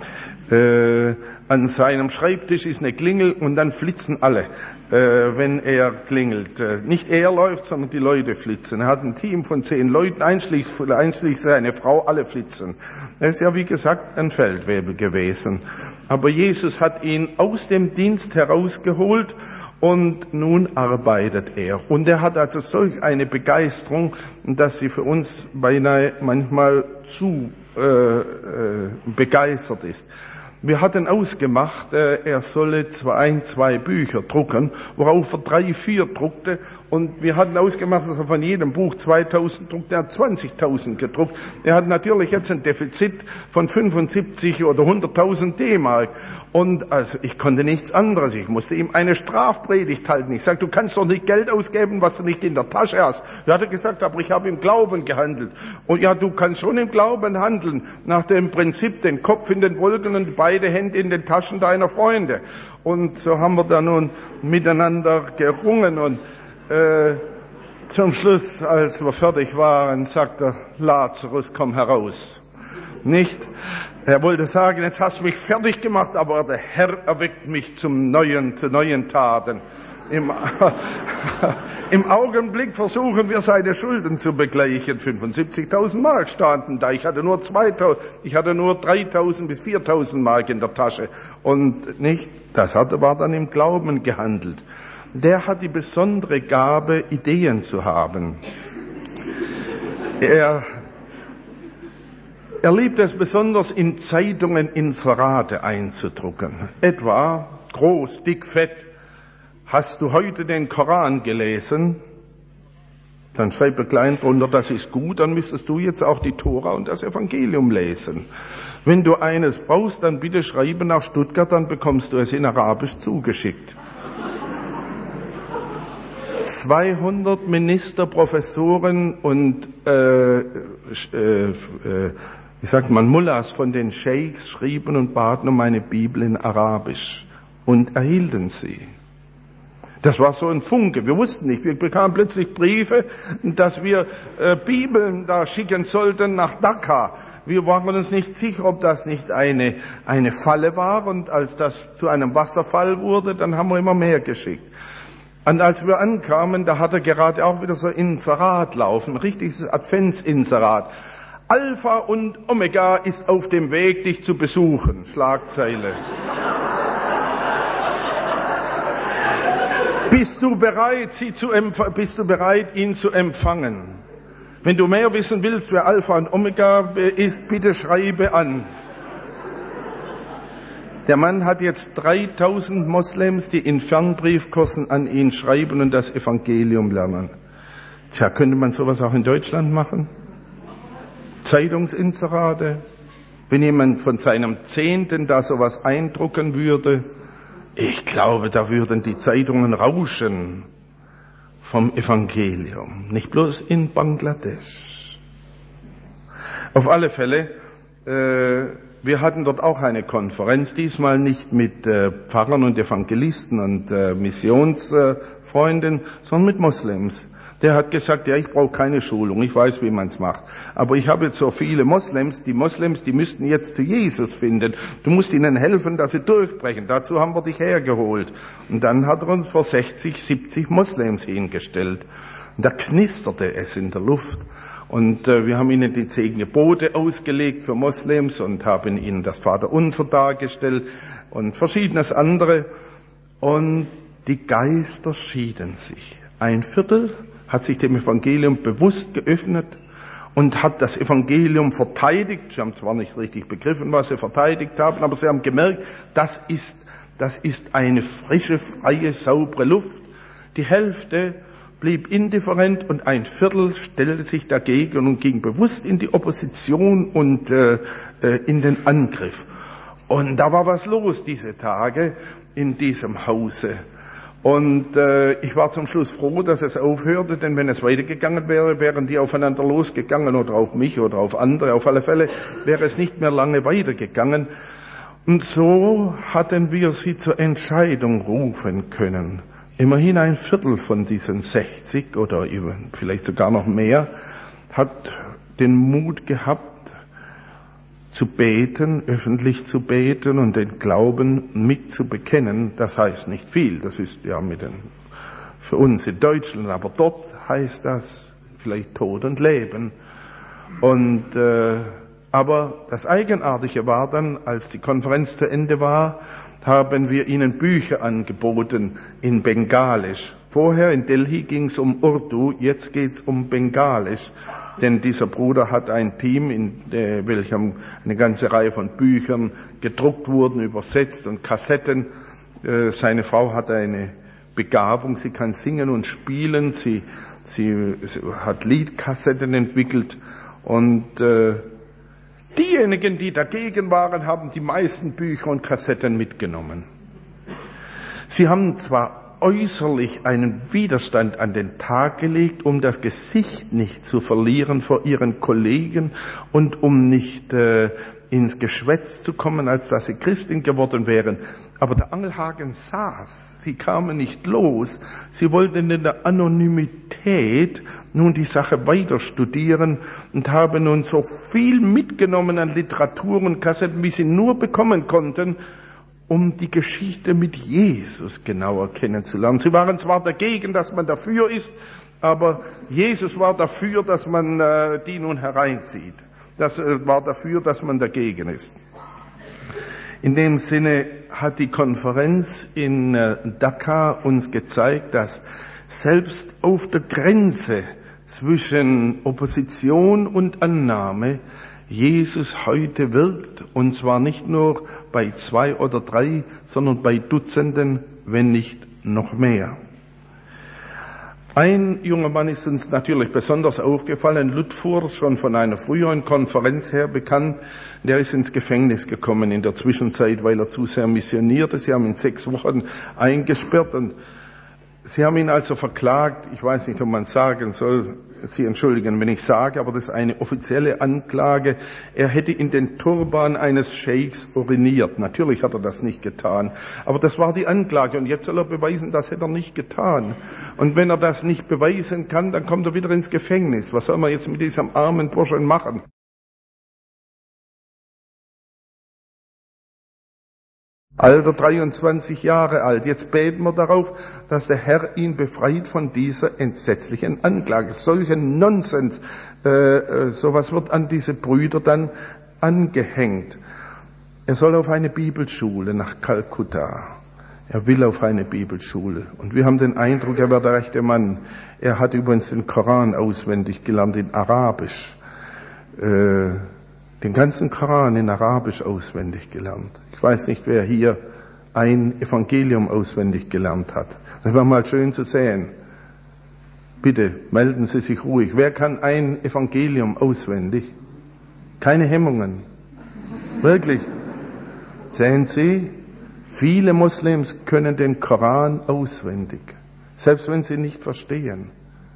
Äh, an seinem Schreibtisch ist eine Klingel und dann flitzen alle, äh, wenn er klingelt. Äh, nicht er läuft, sondern die Leute flitzen. Er hat ein Team von zehn Leuten, einschließlich, einschließlich seine Frau, alle flitzen. Er ist ja, wie gesagt, ein Feldwebel gewesen. Aber Jesus hat ihn aus dem Dienst herausgeholt und nun arbeitet er. Und er hat also solch eine Begeisterung, dass sie für uns beinahe manchmal zu äh, äh, begeistert ist. Wir hatten ausgemacht, äh, er solle zwei, ein, zwei Bücher drucken, worauf er drei, vier druckte. Und wir hatten ausgemacht, dass er von jedem Buch zweitausend druckt. Er hat zwanzigtausend gedruckt. Er hat natürlich jetzt ein Defizit von fünfundsiebzig oder hunderttausend D-Mark. Und also ich konnte nichts anderes. Ich musste ihm eine Strafpredigt halten. Ich sagte, du kannst doch nicht Geld ausgeben, was du nicht in der Tasche hast. Er hatte gesagt, aber ich habe im Glauben gehandelt. Und ja, du kannst schon im Glauben handeln, nach dem Prinzip, den Kopf in den Wolken und beide Hände in den Taschen deiner Freunde. Und so haben wir da nun miteinander gerungen. Und äh, zum Schluss, als wir fertig waren, sagte Lazarus, komm heraus. Nicht? Er wollte sagen, jetzt hast du mich fertig gemacht, aber der Herr erweckt mich zum neuen, zu neuen Taten. Im, Im Augenblick versuchen wir, seine Schulden zu begleichen. fünfundsiebzigtausend Mark standen da. Ich hatte nur zweitausend, ich hatte nur dreitausend bis viertausend Mark in der Tasche. Und nicht, das hatte, war dann im Glauben gehandelt. Der hat die besondere Gabe, Ideen zu haben. Er, er liebt es besonders, in Zeitungen Inserate einzudrucken. Etwa, groß, dick, fett. Hast du heute den Koran gelesen? Dann schreibt er klein drunter, das ist gut, dann müsstest du jetzt auch die Tora und das Evangelium lesen. Wenn du eines brauchst, dann bitte schreibe nach Stuttgart, dann bekommst du es in Arabisch zugeschickt. zweihundert Minister, Professoren und, äh, äh, wie sagt man, Mullahs von den Scheichs schrieben und baten um eine Bibel in Arabisch und erhielten sie. Das war so ein Funke. Wir wussten nicht. Wir bekamen plötzlich Briefe, dass wir äh, Bibeln da schicken sollten nach Dhaka. Wir waren uns nicht sicher, ob das nicht eine, eine Falle war. Und als das zu einem Wasserfall wurde, dann haben wir immer mehr geschickt. Und als wir ankamen, da hat er gerade auch wieder so Inserat laufen. Ein richtiges Adventsinserat. Alpha und Omega ist auf dem Weg, dich zu besuchen. Schlagzeile. Bist du bereit, sie zu empf- bist du bereit, ihn zu empfangen? Wenn du mehr wissen willst, wer Alpha und Omega ist, bitte schreibe an. Der Mann hat jetzt dreitausend Moslems, die in Fernbriefkursen an ihn schreiben und das Evangelium lernen. Tja, könnte man sowas auch in Deutschland machen? Zeitungsinserate? Wenn jemand von seinem Zehnten da sowas eindrucken würde, ich glaube, da würden die Zeitungen rauschen vom Evangelium. Nicht bloß in Bangladesch. Auf alle Fälle, äh, wir hatten dort auch eine Konferenz, diesmal nicht mit äh, Pfarrern und Evangelisten und äh, Missionsfreunden, äh, sondern mit Moslems. Der hat gesagt, ja, ich brauche keine Schulung, ich weiß, wie man es macht. Aber ich habe jetzt so viele Moslems, die Moslems, die müssten jetzt zu Jesus finden. Du musst ihnen helfen, dass sie durchbrechen. Dazu haben wir dich hergeholt. Und dann hat er uns vor sechzig, siebzig Moslems hingestellt. Und da knisterte es in der Luft. Und äh, wir haben ihnen die zehn Gebote ausgelegt für Moslems und haben ihnen das Vaterunser dargestellt und verschiedenes andere. Und die Geister schieden sich. Ein Viertel hat sich dem Evangelium bewusst geöffnet und hat das Evangelium verteidigt. Sie haben zwar nicht richtig begriffen, was sie verteidigt haben, aber sie haben gemerkt, das ist, das ist eine frische, freie, saubere Luft. Die Hälfte blieb indifferent und ein Viertel stellte sich dagegen und ging bewusst in die Opposition und äh, in den Angriff. Und da war was los diese Tage in diesem Hause. Und äh, ich war zum Schluss froh, dass es aufhörte, denn wenn es weitergegangen wäre, wären die aufeinander losgegangen oder auf mich oder auf andere. Auf alle Fälle wäre es nicht mehr lange weitergegangen. Und so hatten wir sie zur Entscheidung rufen können. Immerhin ein Viertel von diesen sechzig oder vielleicht sogar noch mehr hat den Mut gehabt, zu beten, öffentlich zu beten und den Glauben mit zu bekennen. Das heißt nicht viel, das ist ja mit den, für uns in Deutschland, aber dort heißt das vielleicht Tod und Leben. Und äh, aber das Eigenartige war dann, als die Konferenz zu Ende war, haben wir ihnen Bücher angeboten in Bengalisch. Vorher in Delhi ging es um Urdu, jetzt geht es um Bengalisch. Denn dieser Bruder hat ein Team, in äh, welchem eine ganze Reihe von Büchern gedruckt wurden, übersetzt und Kassetten. Äh, seine Frau hat eine Begabung, sie kann singen und spielen, sie, sie, sie hat Liedkassetten entwickelt. Und äh, diejenigen, die dagegen waren, haben die meisten Bücher und Kassetten mitgenommen. Sie haben zwar äußerlich einen Widerstand an den Tag gelegt, um das Gesicht nicht zu verlieren vor ihren Kollegen und um nicht äh, ins Geschwätz zu kommen, als dass sie Christin geworden wären. Aber der Angelhagen saß, sie kamen nicht los, sie wollten in der Anonymität Universität nun die Sache weiter studieren und habe nun so viel mitgenommen an Literatur und Kassetten, wie sie nur bekommen konnten, um die Geschichte mit Jesus genauer kennenzulernen. Sie waren zwar dagegen, dass man dafür ist, aber Jesus war dafür, dass man äh, die nun hereinzieht. Das äh, war dafür, dass man dagegen ist. In dem Sinne hat die Konferenz in äh, Dakar uns gezeigt, dass selbst auf der Grenze zwischen Opposition und Annahme Jesus heute wirkt, und zwar nicht nur bei zwei oder drei, sondern bei Dutzenden, wenn nicht noch mehr. Ein junger Mann ist uns natürlich besonders aufgefallen, Ludfur, schon von einer früheren Konferenz her bekannt. Der ist ins Gefängnis gekommen in der Zwischenzeit, weil er zu sehr missionierte. Sie haben ihn sechs Wochen eingesperrt und Sie haben ihn also verklagt. Ich weiß nicht, ob man sagen soll, Sie entschuldigen, wenn ich sage, aber das ist eine offizielle Anklage. Er hätte in den Turban eines Scheichs uriniert. Natürlich hat er das nicht getan. Aber das war die Anklage. Und jetzt soll er beweisen, das hätte er nicht getan. Und wenn er das nicht beweisen kann, dann kommt er wieder ins Gefängnis. Was soll man jetzt mit diesem armen Burschen machen? Alter dreiundzwanzig Jahre alt. Jetzt beten wir darauf, dass der Herr ihn befreit von dieser entsetzlichen Anklage. Solchen Nonsens, äh, sowas wird an diese Brüder dann angehängt. Er soll auf eine Bibelschule nach Kalkutta. Er will auf eine Bibelschule. Und wir haben den Eindruck, er wäre der rechte Mann. Er hat übrigens den Koran auswendig gelernt in Arabisch. Äh, Den ganzen Koran in Arabisch auswendig gelernt. Ich weiß nicht, wer hier ein Evangelium auswendig gelernt hat. Das war mal schön zu sehen. Bitte, melden Sie sich ruhig. Wer kann ein Evangelium auswendig? Keine Hemmungen. Wirklich. Sehen Sie, viele Moslems können den Koran auswendig. Selbst wenn sie nicht verstehen.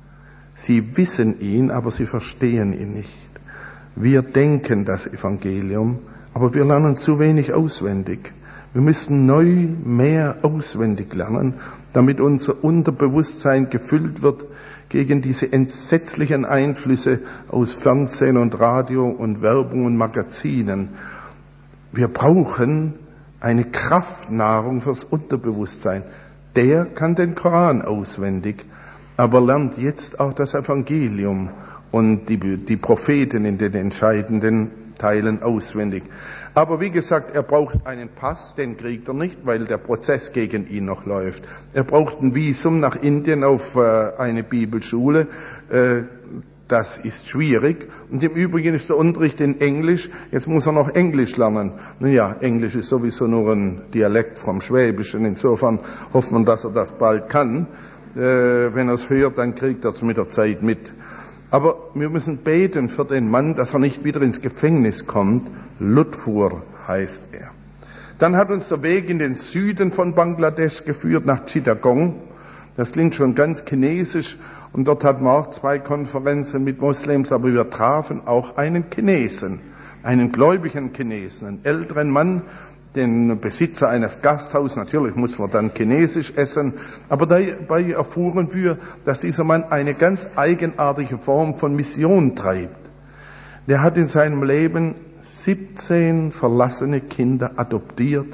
Sie wissen ihn, aber sie verstehen ihn nicht. Wir denken das Evangelium, aber wir lernen zu wenig auswendig. Wir müssen neu mehr auswendig lernen, damit unser Unterbewusstsein gefüllt wird gegen diese entsetzlichen Einflüsse aus Fernsehen und Radio und Werbung und Magazinen. Wir brauchen eine Kraftnahrung fürs Unterbewusstsein. Der kann den Koran auswendig, aber lernt jetzt auch das Evangelium und die, die Propheten in den entscheidenden Teilen auswendig. Aber wie gesagt, er braucht einen Pass, den kriegt er nicht, weil der Prozess gegen ihn noch läuft. Er braucht ein Visum nach Indien auf äh, eine Bibelschule. Äh, das ist schwierig. Und im Übrigen ist der Unterricht in Englisch. Jetzt muss er noch Englisch lernen. Naja, Englisch ist sowieso nur ein Dialekt vom Schwäbischen. Insofern hoffen wir, dass er das bald kann. Äh, wenn er es hört, dann kriegt er es mit der Zeit mit. Aber wir müssen beten für den Mann, dass er nicht wieder ins Gefängnis kommt. Ludfur heißt er. Dann hat uns der Weg in den Süden von Bangladesch geführt, nach Chittagong. Das klingt schon ganz chinesisch. Und dort hatten wir auch zwei Konferenzen mit Moslems, aber wir trafen auch einen Chinesen, einen gläubigen Chinesen, einen älteren Mann, den Besitzer eines Gasthauses. Natürlich muss man dann chinesisch essen, aber dabei erfuhren wir, dass dieser Mann eine ganz eigenartige Form von Mission treibt. Der hat in seinem Leben siebzehn verlassene Kinder adoptiert,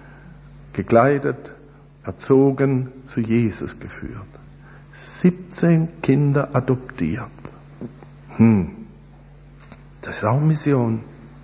gekleidet, erzogen, zu Jesus geführt. siebzehn Kinder adoptiert. Hm. Das ist auch Mission.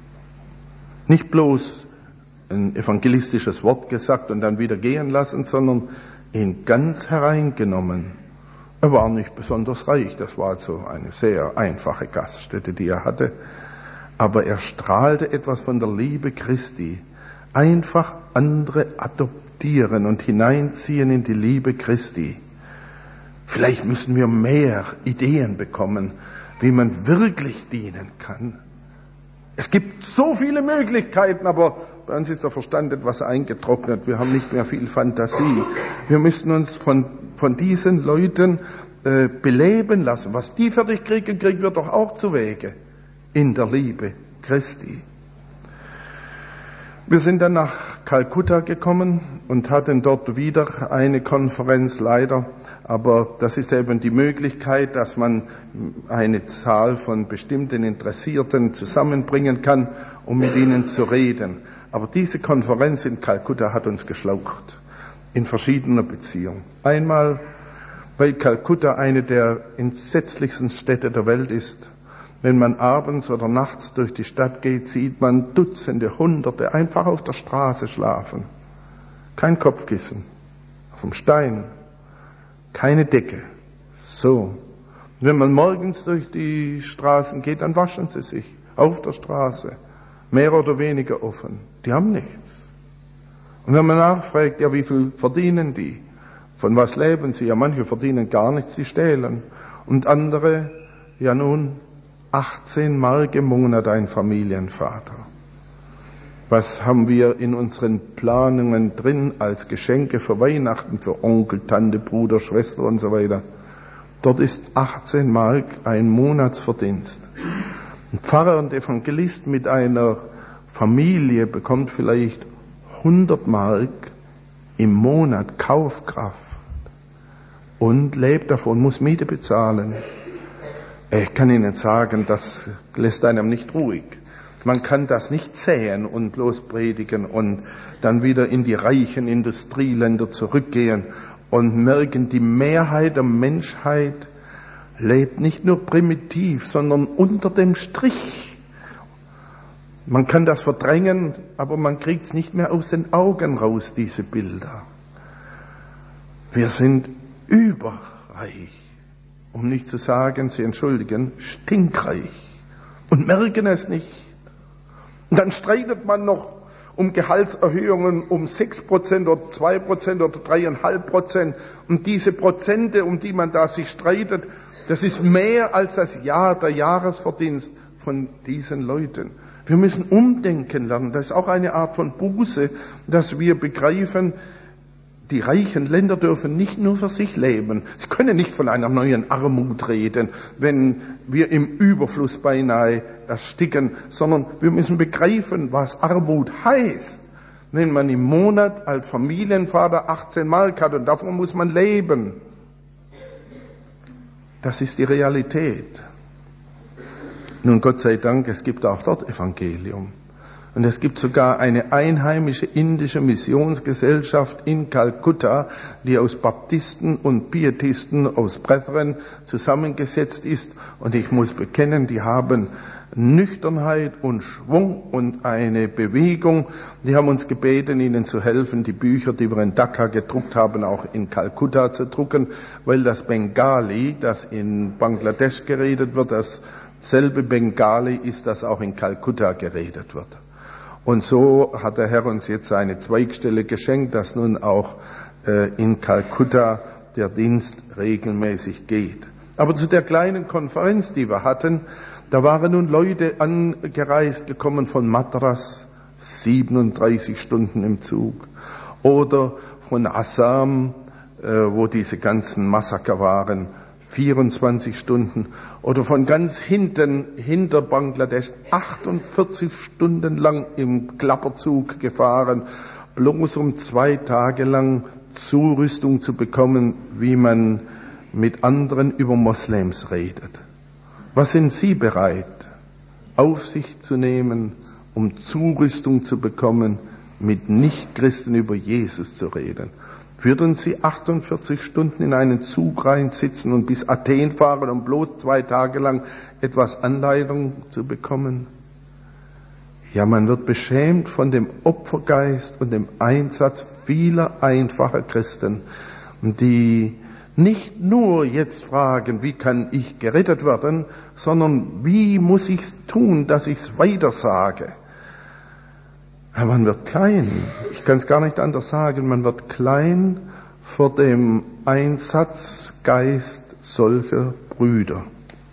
Nicht bloß ein evangelistisches Wort gesagt und dann wieder gehen lassen, sondern ihn ganz hereingenommen. Er war nicht besonders reich, das war also eine sehr einfache Gaststätte, die er hatte, aber er strahlte etwas von der Liebe Christi. Einfach andere adoptieren und hineinziehen in die Liebe Christi. Vielleicht müssen wir mehr Ideen bekommen, wie man wirklich dienen kann. Es gibt so viele Möglichkeiten, aber bei uns ist der Verstand etwas eingetrocknet. Wir haben nicht mehr viel Fantasie. Wir müssen uns von, von diesen Leuten äh, beleben lassen. Was die fertig kriegen, kriegen wir doch auch zu Wege. In der Liebe Christi. Wir sind dann nach Kalkutta gekommen und hatten dort wieder eine Konferenz, leider. Aber das ist eben die Möglichkeit, dass man eine Zahl von bestimmten Interessierten zusammenbringen kann, um mit ihnen zu reden. Aber diese Konferenz in Kalkutta hat uns geschlaucht, in verschiedener Beziehung. Einmal, weil Kalkutta eine der entsetzlichsten Städte der Welt ist. Wenn man abends oder nachts durch die Stadt geht, sieht man Dutzende, Hunderte einfach auf der Straße schlafen. Kein Kopfkissen, vom Stein, keine Decke. So. Wenn man morgens durch die Straßen geht, dann waschen sie sich auf der Straße, mehr oder weniger offen. Die haben nichts. Und wenn man nachfragt, ja, wie viel verdienen die? Von was leben sie? Ja, manche verdienen gar nichts, sie stehlen. Und andere, ja nun, achtzehn Mark im Monat ein Familienvater. Was haben wir in unseren Planungen drin als Geschenke für Weihnachten, für Onkel, Tante, Bruder, Schwester und so weiter? Dort ist achtzehn Mark ein Monatsverdienst. Ein Pfarrer und Evangelist mit einer Familie bekommt vielleicht hundert Mark im Monat Kaufkraft und lebt davon, muss Miete bezahlen. Ich kann Ihnen sagen, das lässt einem nicht ruhig. Man kann das nicht säen und bloß predigen und dann wieder in die reichen Industrieländer zurückgehen und merken, die Mehrheit der Menschheit lebt nicht nur primitiv, sondern unter dem Strich. Man kann das verdrängen, aber man kriegt es nicht mehr aus den Augen raus, diese Bilder. Wir sind überreich. Um nicht zu sagen, Sie entschuldigen, stinkreich und merken es nicht. Und dann streitet man noch um Gehaltserhöhungen um sechs Prozent oder zwei Prozent oder drei Komma fünf Prozent. Und diese Prozente, um die man da sich streitet, das ist mehr als das Jahr, der Jahresverdienst von diesen Leuten. Wir müssen umdenken lernen. Das ist auch eine Art von Buße, dass wir begreifen, die reichen Länder dürfen nicht nur für sich leben. Sie können nicht von einer neuen Armut reden, wenn wir im Überfluss beinahe ersticken, sondern wir müssen begreifen, was Armut heißt. Wenn man im Monat als Familienvater achtzehn Mark hat und davon muss man leben. Das ist die Realität. Nun, Gott sei Dank, es gibt auch dort Evangelium. Und es gibt sogar eine einheimische indische Missionsgesellschaft in Kalkutta, die aus Baptisten und Pietisten aus Brethren zusammengesetzt ist. Und ich muss bekennen, die haben Nüchternheit und Schwung und eine Bewegung. Die haben uns gebeten, ihnen zu helfen, die Bücher, die wir in Dhaka gedruckt haben, auch in Kalkutta zu drucken, weil das Bengali, das in Bangladesch geredet wird, dasselbe Bengali ist, das auch in Kalkutta geredet wird. Und so hat der Herr uns jetzt eine Zweigstelle geschenkt, dass nun auch äh, in Kalkutta der Dienst regelmäßig geht. Aber zu der kleinen Konferenz, die wir hatten, da waren nun Leute angereist gekommen von Madras, siebenunddreißig Stunden im Zug, oder von Assam, äh, wo diese ganzen Massaker waren, vierundzwanzig Stunden, oder von ganz hinten, hinter Bangladesch, achtundvierzig Stunden lang im Klapperzug gefahren, bloß um zwei Tage lang Zurüstung zu bekommen, wie man mit anderen über Moslems redet. Was sind Sie bereit, auf sich zu nehmen, um Zurüstung zu bekommen, mit Nichtchristen über Jesus zu reden? Würden Sie achtundvierzig Stunden in einen Zug reinsitzen und bis Athen fahren, um bloß zwei Tage lang etwas Anleitung zu bekommen? Ja, man wird beschämt von dem Opfergeist und dem Einsatz vieler einfacher Christen, die nicht nur jetzt fragen, wie kann ich gerettet werden, sondern wie muss ich's tun, dass ich's weitersage. Ja, man wird klein, ich kann es gar nicht anders sagen, man wird klein vor dem Einsatzgeist solcher Brüder.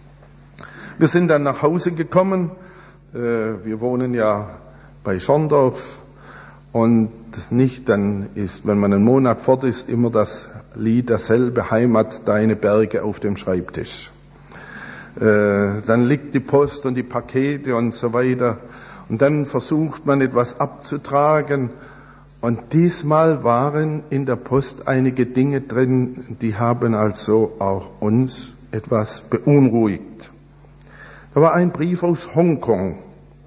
Wir sind dann nach Hause gekommen, wir wohnen ja bei Schorndorf und nicht, dann ist, wenn man einen Monat fort ist, immer das Lied dasselbe, Heimat, deine Berge auf dem Schreibtisch. Dann liegt die Post und die Pakete und so weiter. Und dann versucht man etwas abzutragen. Und diesmal waren in der Post einige Dinge drin, die haben also auch uns etwas beunruhigt. Da war ein Brief aus Hongkong.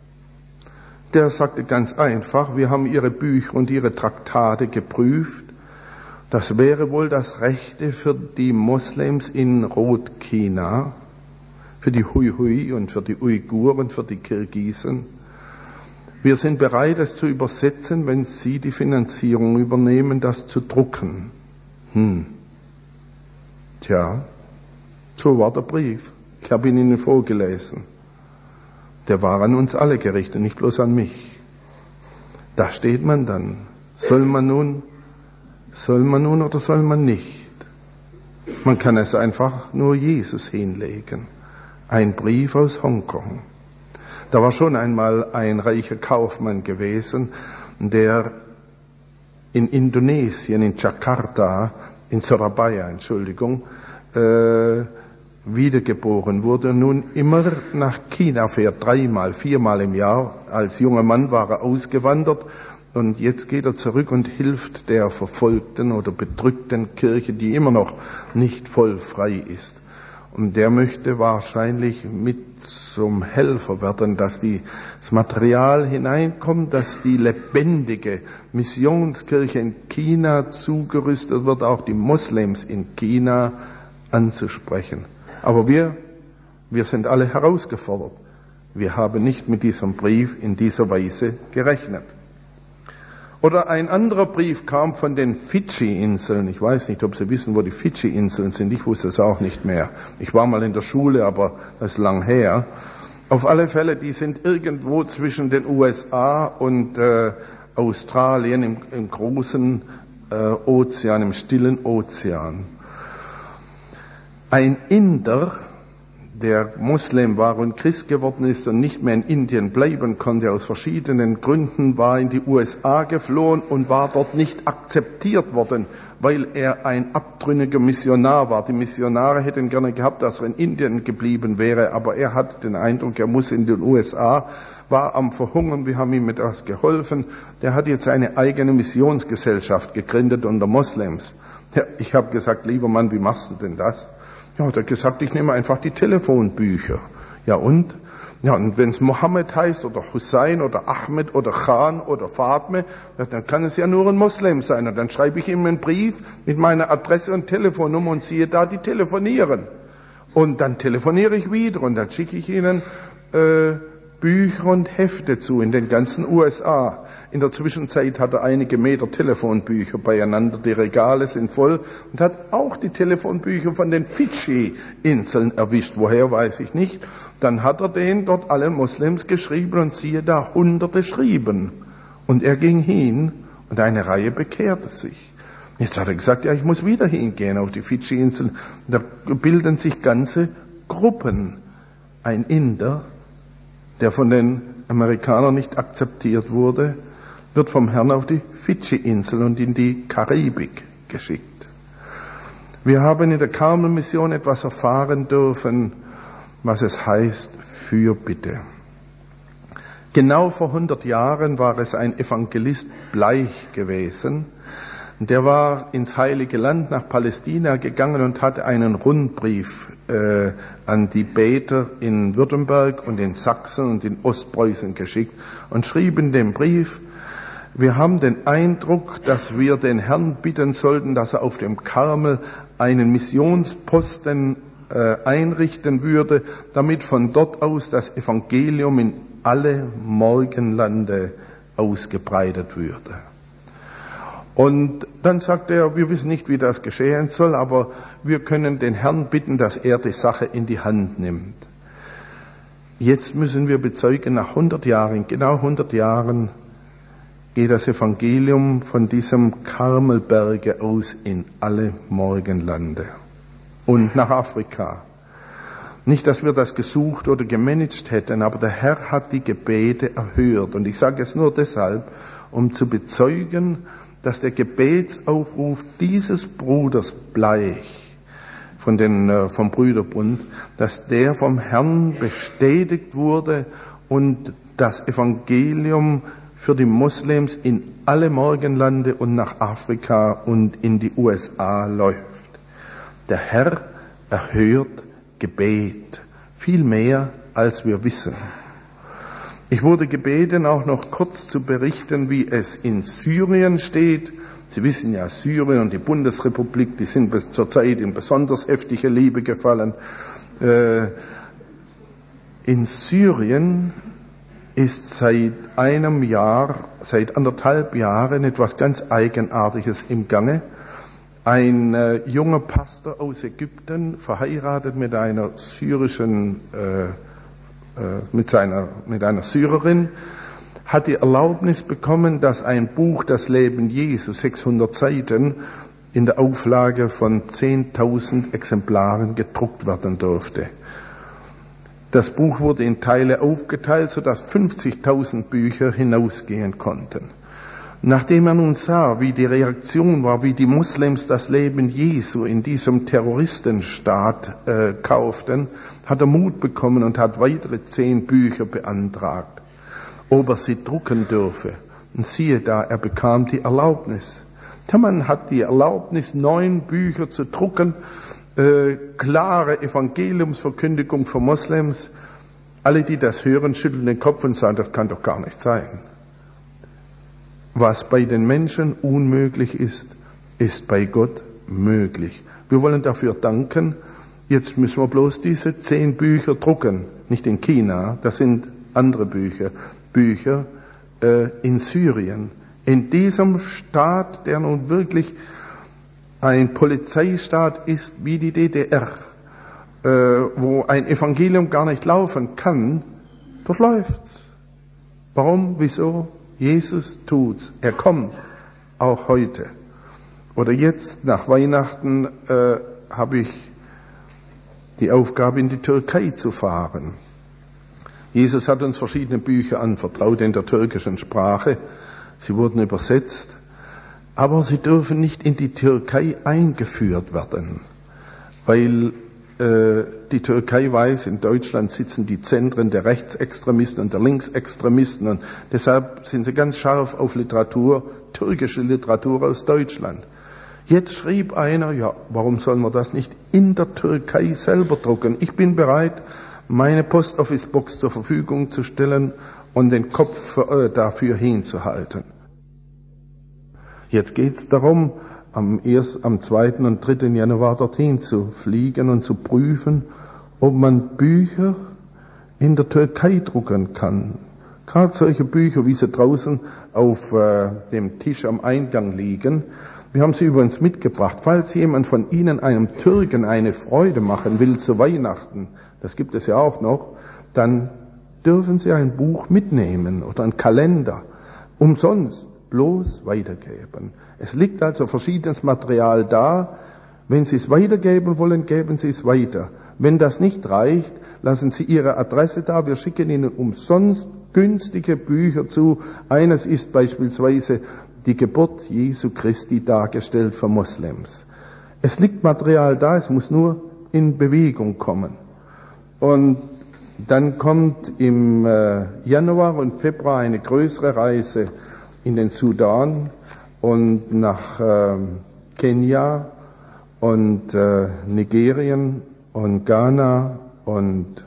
Der sagte ganz einfach, wir haben Ihre Bücher und Ihre Traktate geprüft. Das wäre wohl das Rechte für die Moslems in Rotchina, für die Hui-Hui und für die Uiguren, für die Kirgisen. Wir sind bereit, es zu übersetzen, wenn Sie die Finanzierung übernehmen, das zu drucken. Hm. Tja, so war der Brief. Ich habe ihn Ihnen vorgelesen. Der war an uns alle gerichtet, nicht bloß an mich. Da steht man dann. Soll man nun, soll man nun oder soll man nicht? Man kann es einfach nur Jesus hinlegen. Ein Brief aus Hongkong. Da war schon einmal ein reicher Kaufmann gewesen, der in Indonesien, in Jakarta, in Surabaya, Entschuldigung, äh, wiedergeboren wurde und nun immer nach China fährt, dreimal, viermal im Jahr. Als junger Mann war er ausgewandert und jetzt geht er zurück und hilft der verfolgten oder bedrückten Kirche, die immer noch nicht voll frei ist. Und der möchte wahrscheinlich mit zum Helfer werden, dass die, das Material hineinkommt, dass die lebendige Missionskirche in China zugerüstet wird, auch die Moslems in China anzusprechen. Aber wir, wir sind alle herausgefordert. Wir haben nicht mit diesem Brief in dieser Weise gerechnet. Oder ein anderer Brief kam von den Fidschi-Inseln. Ich weiß nicht, ob Sie wissen, wo die Fidschi-Inseln sind. Ich wusste es auch nicht mehr. Ich war mal in der Schule, aber das ist lang her. Auf alle Fälle, die sind irgendwo zwischen den U S A und äh, Australien im, im großen äh, Ozean, im stillen Ozean. Ein Inder, der Moslem war und Christ geworden ist und nicht mehr in Indien bleiben konnte, aus verschiedenen Gründen, war in die U S A geflohen und war dort nicht akzeptiert worden, weil er ein abtrünniger Missionar war. Die Missionare hätten gerne gehabt, dass er in Indien geblieben wäre, aber er hatte den Eindruck, er muss in den U S A, war am Verhungern, wir haben ihm mit etwas geholfen. Der hat jetzt eine eigene Missionsgesellschaft gegründet unter Moslems. Ja, ich habe gesagt, lieber Mann, wie machst du denn das? Ja, hat er gesagt, ich nehme einfach die Telefonbücher. Ja und? Ja, und wenn es Mohammed heißt oder Hussein oder Ahmed oder Khan oder Fatme, ja, dann kann es ja nur ein Moslem sein. Und dann schreibe ich ihm einen Brief mit meiner Adresse und Telefonnummer und siehe da, die telefonieren. Und dann telefoniere ich wieder und dann schicke ich ihnen äh, Bücher und Hefte zu in den ganzen U S A. In der Zwischenzeit hat er einige Meter Telefonbücher beieinander, die Regale sind voll und hat auch die Telefonbücher von den Fidschi-Inseln erwischt. Woher, weiß ich nicht. Dann hat er den dort allen Moslems geschrieben und siehe da, Hunderte schrieben. Und er ging hin und eine Reihe bekehrte sich. Jetzt hat er gesagt, ja, ich muss wieder hingehen auf die Fidschi-Inseln. Da bilden sich ganze Gruppen. Ein Inder, der von den Amerikanern nicht akzeptiert wurde, wird vom Herrn auf die Fidschi-Inseln und in die Karibik geschickt. Wir haben in der Carmel-Mission etwas erfahren dürfen, was es heißt, Fürbitte. Genau vor hundert Jahren war es ein Evangelist Bleich gewesen. Der war ins Heilige Land nach Palästina gegangen und hat einen Rundbrief äh, an die Beter in Württemberg und in Sachsen und in Ostpreußen geschickt und schrieb in dem Brief, wir haben den Eindruck, dass wir den Herrn bitten sollten, dass er auf dem Karmel einen Missionsposten äh, einrichten würde, damit von dort aus das Evangelium in alle Morgenlande ausgebreitet würde. Und dann sagt er, wir wissen nicht, wie das geschehen soll, aber wir können den Herrn bitten, dass er die Sache in die Hand nimmt. Jetzt müssen wir bezeugen, nach hundert Jahren, genau hundert Jahren, geht das Evangelium von diesem Karmelberge aus in alle Morgenlande und nach Afrika. Nicht, dass wir das gesucht oder gemanagt hätten, aber der Herr hat die Gebete erhört. Und ich sage es nur deshalb, um zu bezeugen, dass der Gebetsaufruf dieses Bruders Bleich von den, vom Brüderbund, dass der vom Herrn bestätigt wurde und das Evangelium für die Moslems in alle Morgenlande und nach Afrika und in die U S A läuft. Der Herr erhört Gebet, viel mehr als wir wissen. Ich wurde gebeten, auch noch kurz zu berichten, wie es in Syrien steht. Sie wissen ja, Syrien und die Bundesrepublik, die sind bis zur Zeit in besonders heftige Liebe gefallen. Äh, in Syrien ist seit einem Jahr, seit anderthalb Jahren etwas ganz Eigenartiges im Gange. Ein äh, junger Pastor aus Ägypten, verheiratet mit einer syrischen äh, mit seiner, mit einer Syrerin, hat die Erlaubnis bekommen, dass ein Buch, das Leben Jesu, sechshundert Seiten, in der Auflage von zehntausend Exemplaren gedruckt werden durfte. Das Buch wurde in Teile aufgeteilt, sodass fünfzigtausend Bücher hinausgehen konnten. Nachdem er nun sah, wie die Reaktion war, wie die Moslems das Leben Jesu in diesem Terroristenstaat äh, kauften, hat er Mut bekommen und hat weitere zehn Bücher beantragt, ob er sie drucken dürfe. Und siehe da, er bekam die Erlaubnis. Der Mann hat die Erlaubnis, neun Bücher zu drucken, äh, klare Evangeliumsverkündigung für Moslems. Alle, die das hören, schütteln den Kopf und sagen, das kann doch gar nicht sein. Was bei den Menschen unmöglich ist, ist bei Gott möglich. Wir wollen dafür danken. Jetzt müssen wir bloß diese zehn Bücher drucken. Nicht in China, das sind andere Bücher. Bücher äh, in Syrien. In diesem Staat, der nun wirklich ein Polizeistaat ist wie die D D R, äh, wo ein Evangelium gar nicht laufen kann, dort läuft's. Warum? Wieso? Jesus tut's. Er kommt auch heute. Oder jetzt, nach Weihnachten, äh, habe ich die Aufgabe, in die Türkei zu fahren. Jesus hat uns verschiedene Bücher anvertraut in der türkischen Sprache. Sie wurden übersetzt. Aber sie dürfen nicht in die Türkei eingeführt werden, weil äh, die Türkei weiß, in Deutschland sitzen die Zentren der Rechtsextremisten und der Linksextremisten und deshalb sind sie ganz scharf auf Literatur, türkische Literatur aus Deutschland. Jetzt schrieb einer, ja, warum sollen wir das nicht in der Türkei selber drucken? Ich bin bereit, meine Post-Office-Box zur Verfügung zu stellen und den Kopf äh, dafür hinzuhalten. Jetzt geht's darum, am ersten, am zweiten und dritten Januar dorthin zu fliegen und zu prüfen, ob man Bücher in der Türkei drucken kann. Gerade solche Bücher, wie sie draußen auf äh, dem Tisch am Eingang liegen. Wir haben sie übrigens mitgebracht. Falls jemand von Ihnen einem Türken eine Freude machen will zu Weihnachten, das gibt es ja auch noch, dann dürfen Sie ein Buch mitnehmen oder einen Kalender. Umsonst, bloß weitergeben. Es liegt also verschiedenes Material da. Wenn Sie es weitergeben wollen, geben Sie es weiter. Wenn das nicht reicht, lassen Sie Ihre Adresse da. Wir schicken Ihnen umsonst günstige Bücher zu. Eines ist beispielsweise die Geburt Jesu Christi dargestellt für Moslems. Es liegt Material da, es muss nur in Bewegung kommen. Und dann kommt im äh, Januar und Februar eine größere Reise in den Sudan und nach äh, Kenia und äh, Nigerien und Ghana und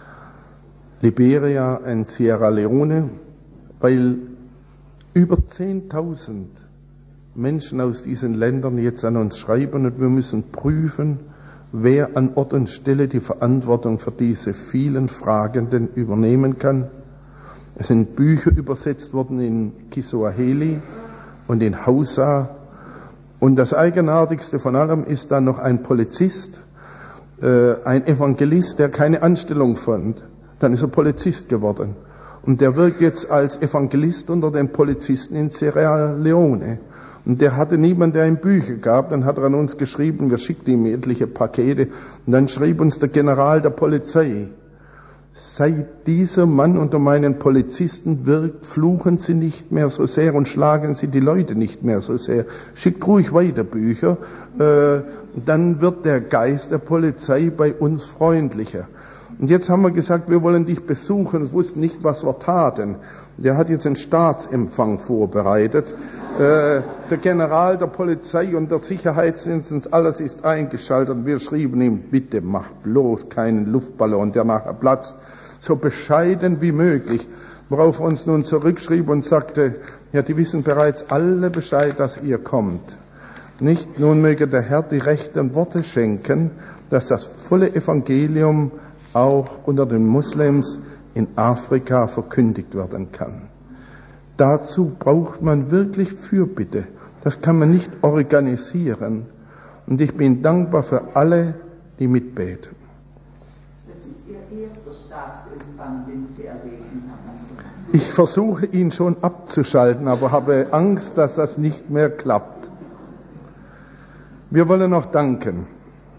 Liberia und Sierra Leone, weil über zehntausend Menschen aus diesen Ländern jetzt an uns schreiben und wir müssen prüfen, wer an Ort und Stelle die Verantwortung für diese vielen Fragenden übernehmen kann. Es sind Bücher übersetzt worden in Kiswahili und in Hausa. Und das Eigenartigste von allem ist dann noch ein Polizist, äh, ein Evangelist, der keine Anstellung fand. Dann ist er Polizist geworden. Und der wirkt jetzt als Evangelist unter den Polizisten in Sierra Leone. Und der hatte niemanden, der ihm Bücher gab. Dann hat er an uns geschrieben, wir schickten ihm etliche Pakete. Und dann schrieb uns der General der Polizei: Seit dieser Mann unter meinen Polizisten wirkt, fluchen Sie nicht mehr so sehr und schlagen Sie die Leute nicht mehr so sehr. Schickt ruhig weiter Bücher, äh, dann wird der Geist der Polizei bei uns freundlicher. Und jetzt haben wir gesagt, wir wollen dich besuchen und wussten nicht, was wir taten. Der hat jetzt einen Staatsempfang vorbereitet. Äh, der General der Polizei und der Sicherheitsdienst, alles ist eingeschaltet. Wir schrieben ihm, bitte mach bloß keinen Luftballon, der nachher platzt. So bescheiden wie möglich. Worauf er uns nun zurückschrieb und sagte, ja, die wissen bereits alle Bescheid, dass ihr kommt. Nicht, nun möge der Herr die rechten Worte schenken, dass das volle Evangelium auch unter den Moslems in Afrika verkündigt werden kann. Dazu braucht man wirklich Fürbitte. Das kann man nicht organisieren. Und ich bin dankbar für alle, die mitbeten. Das ist Ihr erster Staatsempfang, den Sie erleben haben. Ich versuche ihn schon abzuschalten, aber habe Angst, dass das nicht mehr klappt. Wir wollen noch danken.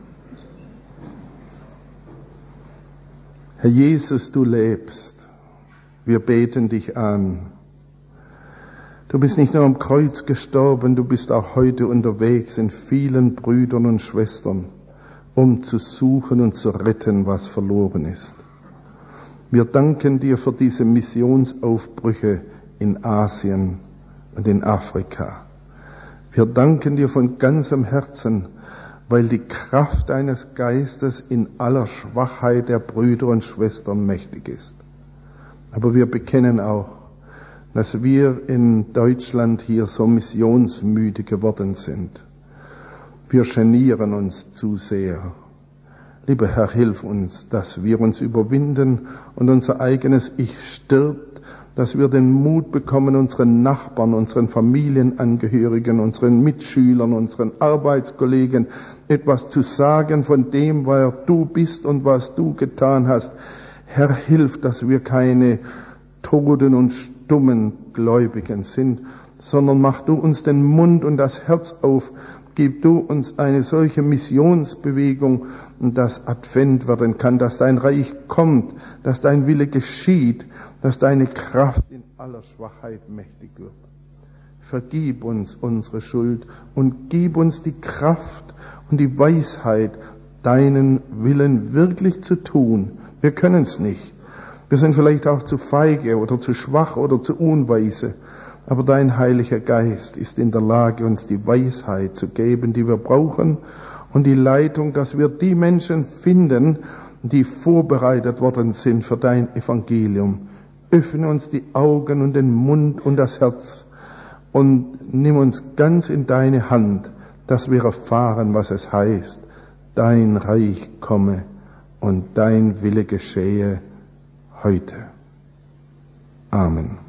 Herr Jesus, du lebst. Wir beten dich an. Du bist nicht nur am Kreuz gestorben, du bist auch heute unterwegs in vielen Brüdern und Schwestern, um zu suchen und zu retten, was verloren ist. Wir danken dir für diese Missionsaufbrüche in Asien und in Afrika. Wir danken dir von ganzem Herzen, weil die Kraft deines Geistes in aller Schwachheit der Brüder und Schwestern mächtig ist. Aber wir bekennen auch, dass wir in Deutschland hier so missionsmüde geworden sind. Wir genieren uns zu sehr. Lieber Herr, hilf uns, dass wir uns überwinden und unser eigenes Ich stirbt, dass wir den Mut bekommen, unseren Nachbarn, unseren Familienangehörigen, unseren Mitschülern, unseren Arbeitskollegen etwas zu sagen von dem, wer du bist und was du getan hast. Herr, hilf, dass wir keine toten und stummen Gläubigen sind, sondern mach du uns den Mund und das Herz auf. Gib du uns eine solche Missionsbewegung, dass Advent werden kann, dass dein Reich kommt, dass dein Wille geschieht, dass deine Kraft in aller Schwachheit mächtig wird. Vergib uns unsere Schuld und gib uns die Kraft und die Weisheit, deinen Willen wirklich zu tun. Wir können es nicht. Wir sind vielleicht auch zu feige oder zu schwach oder zu unweise. Aber dein Heiliger Geist ist in der Lage, uns die Weisheit zu geben, die wir brauchen, und die Leitung, dass wir die Menschen finden, die vorbereitet worden sind für dein Evangelium. Öffne uns die Augen und den Mund und das Herz und nimm uns ganz in deine Hand, dass wir erfahren, was es heißt, dein Reich komme und dein Wille geschehe heute. Amen.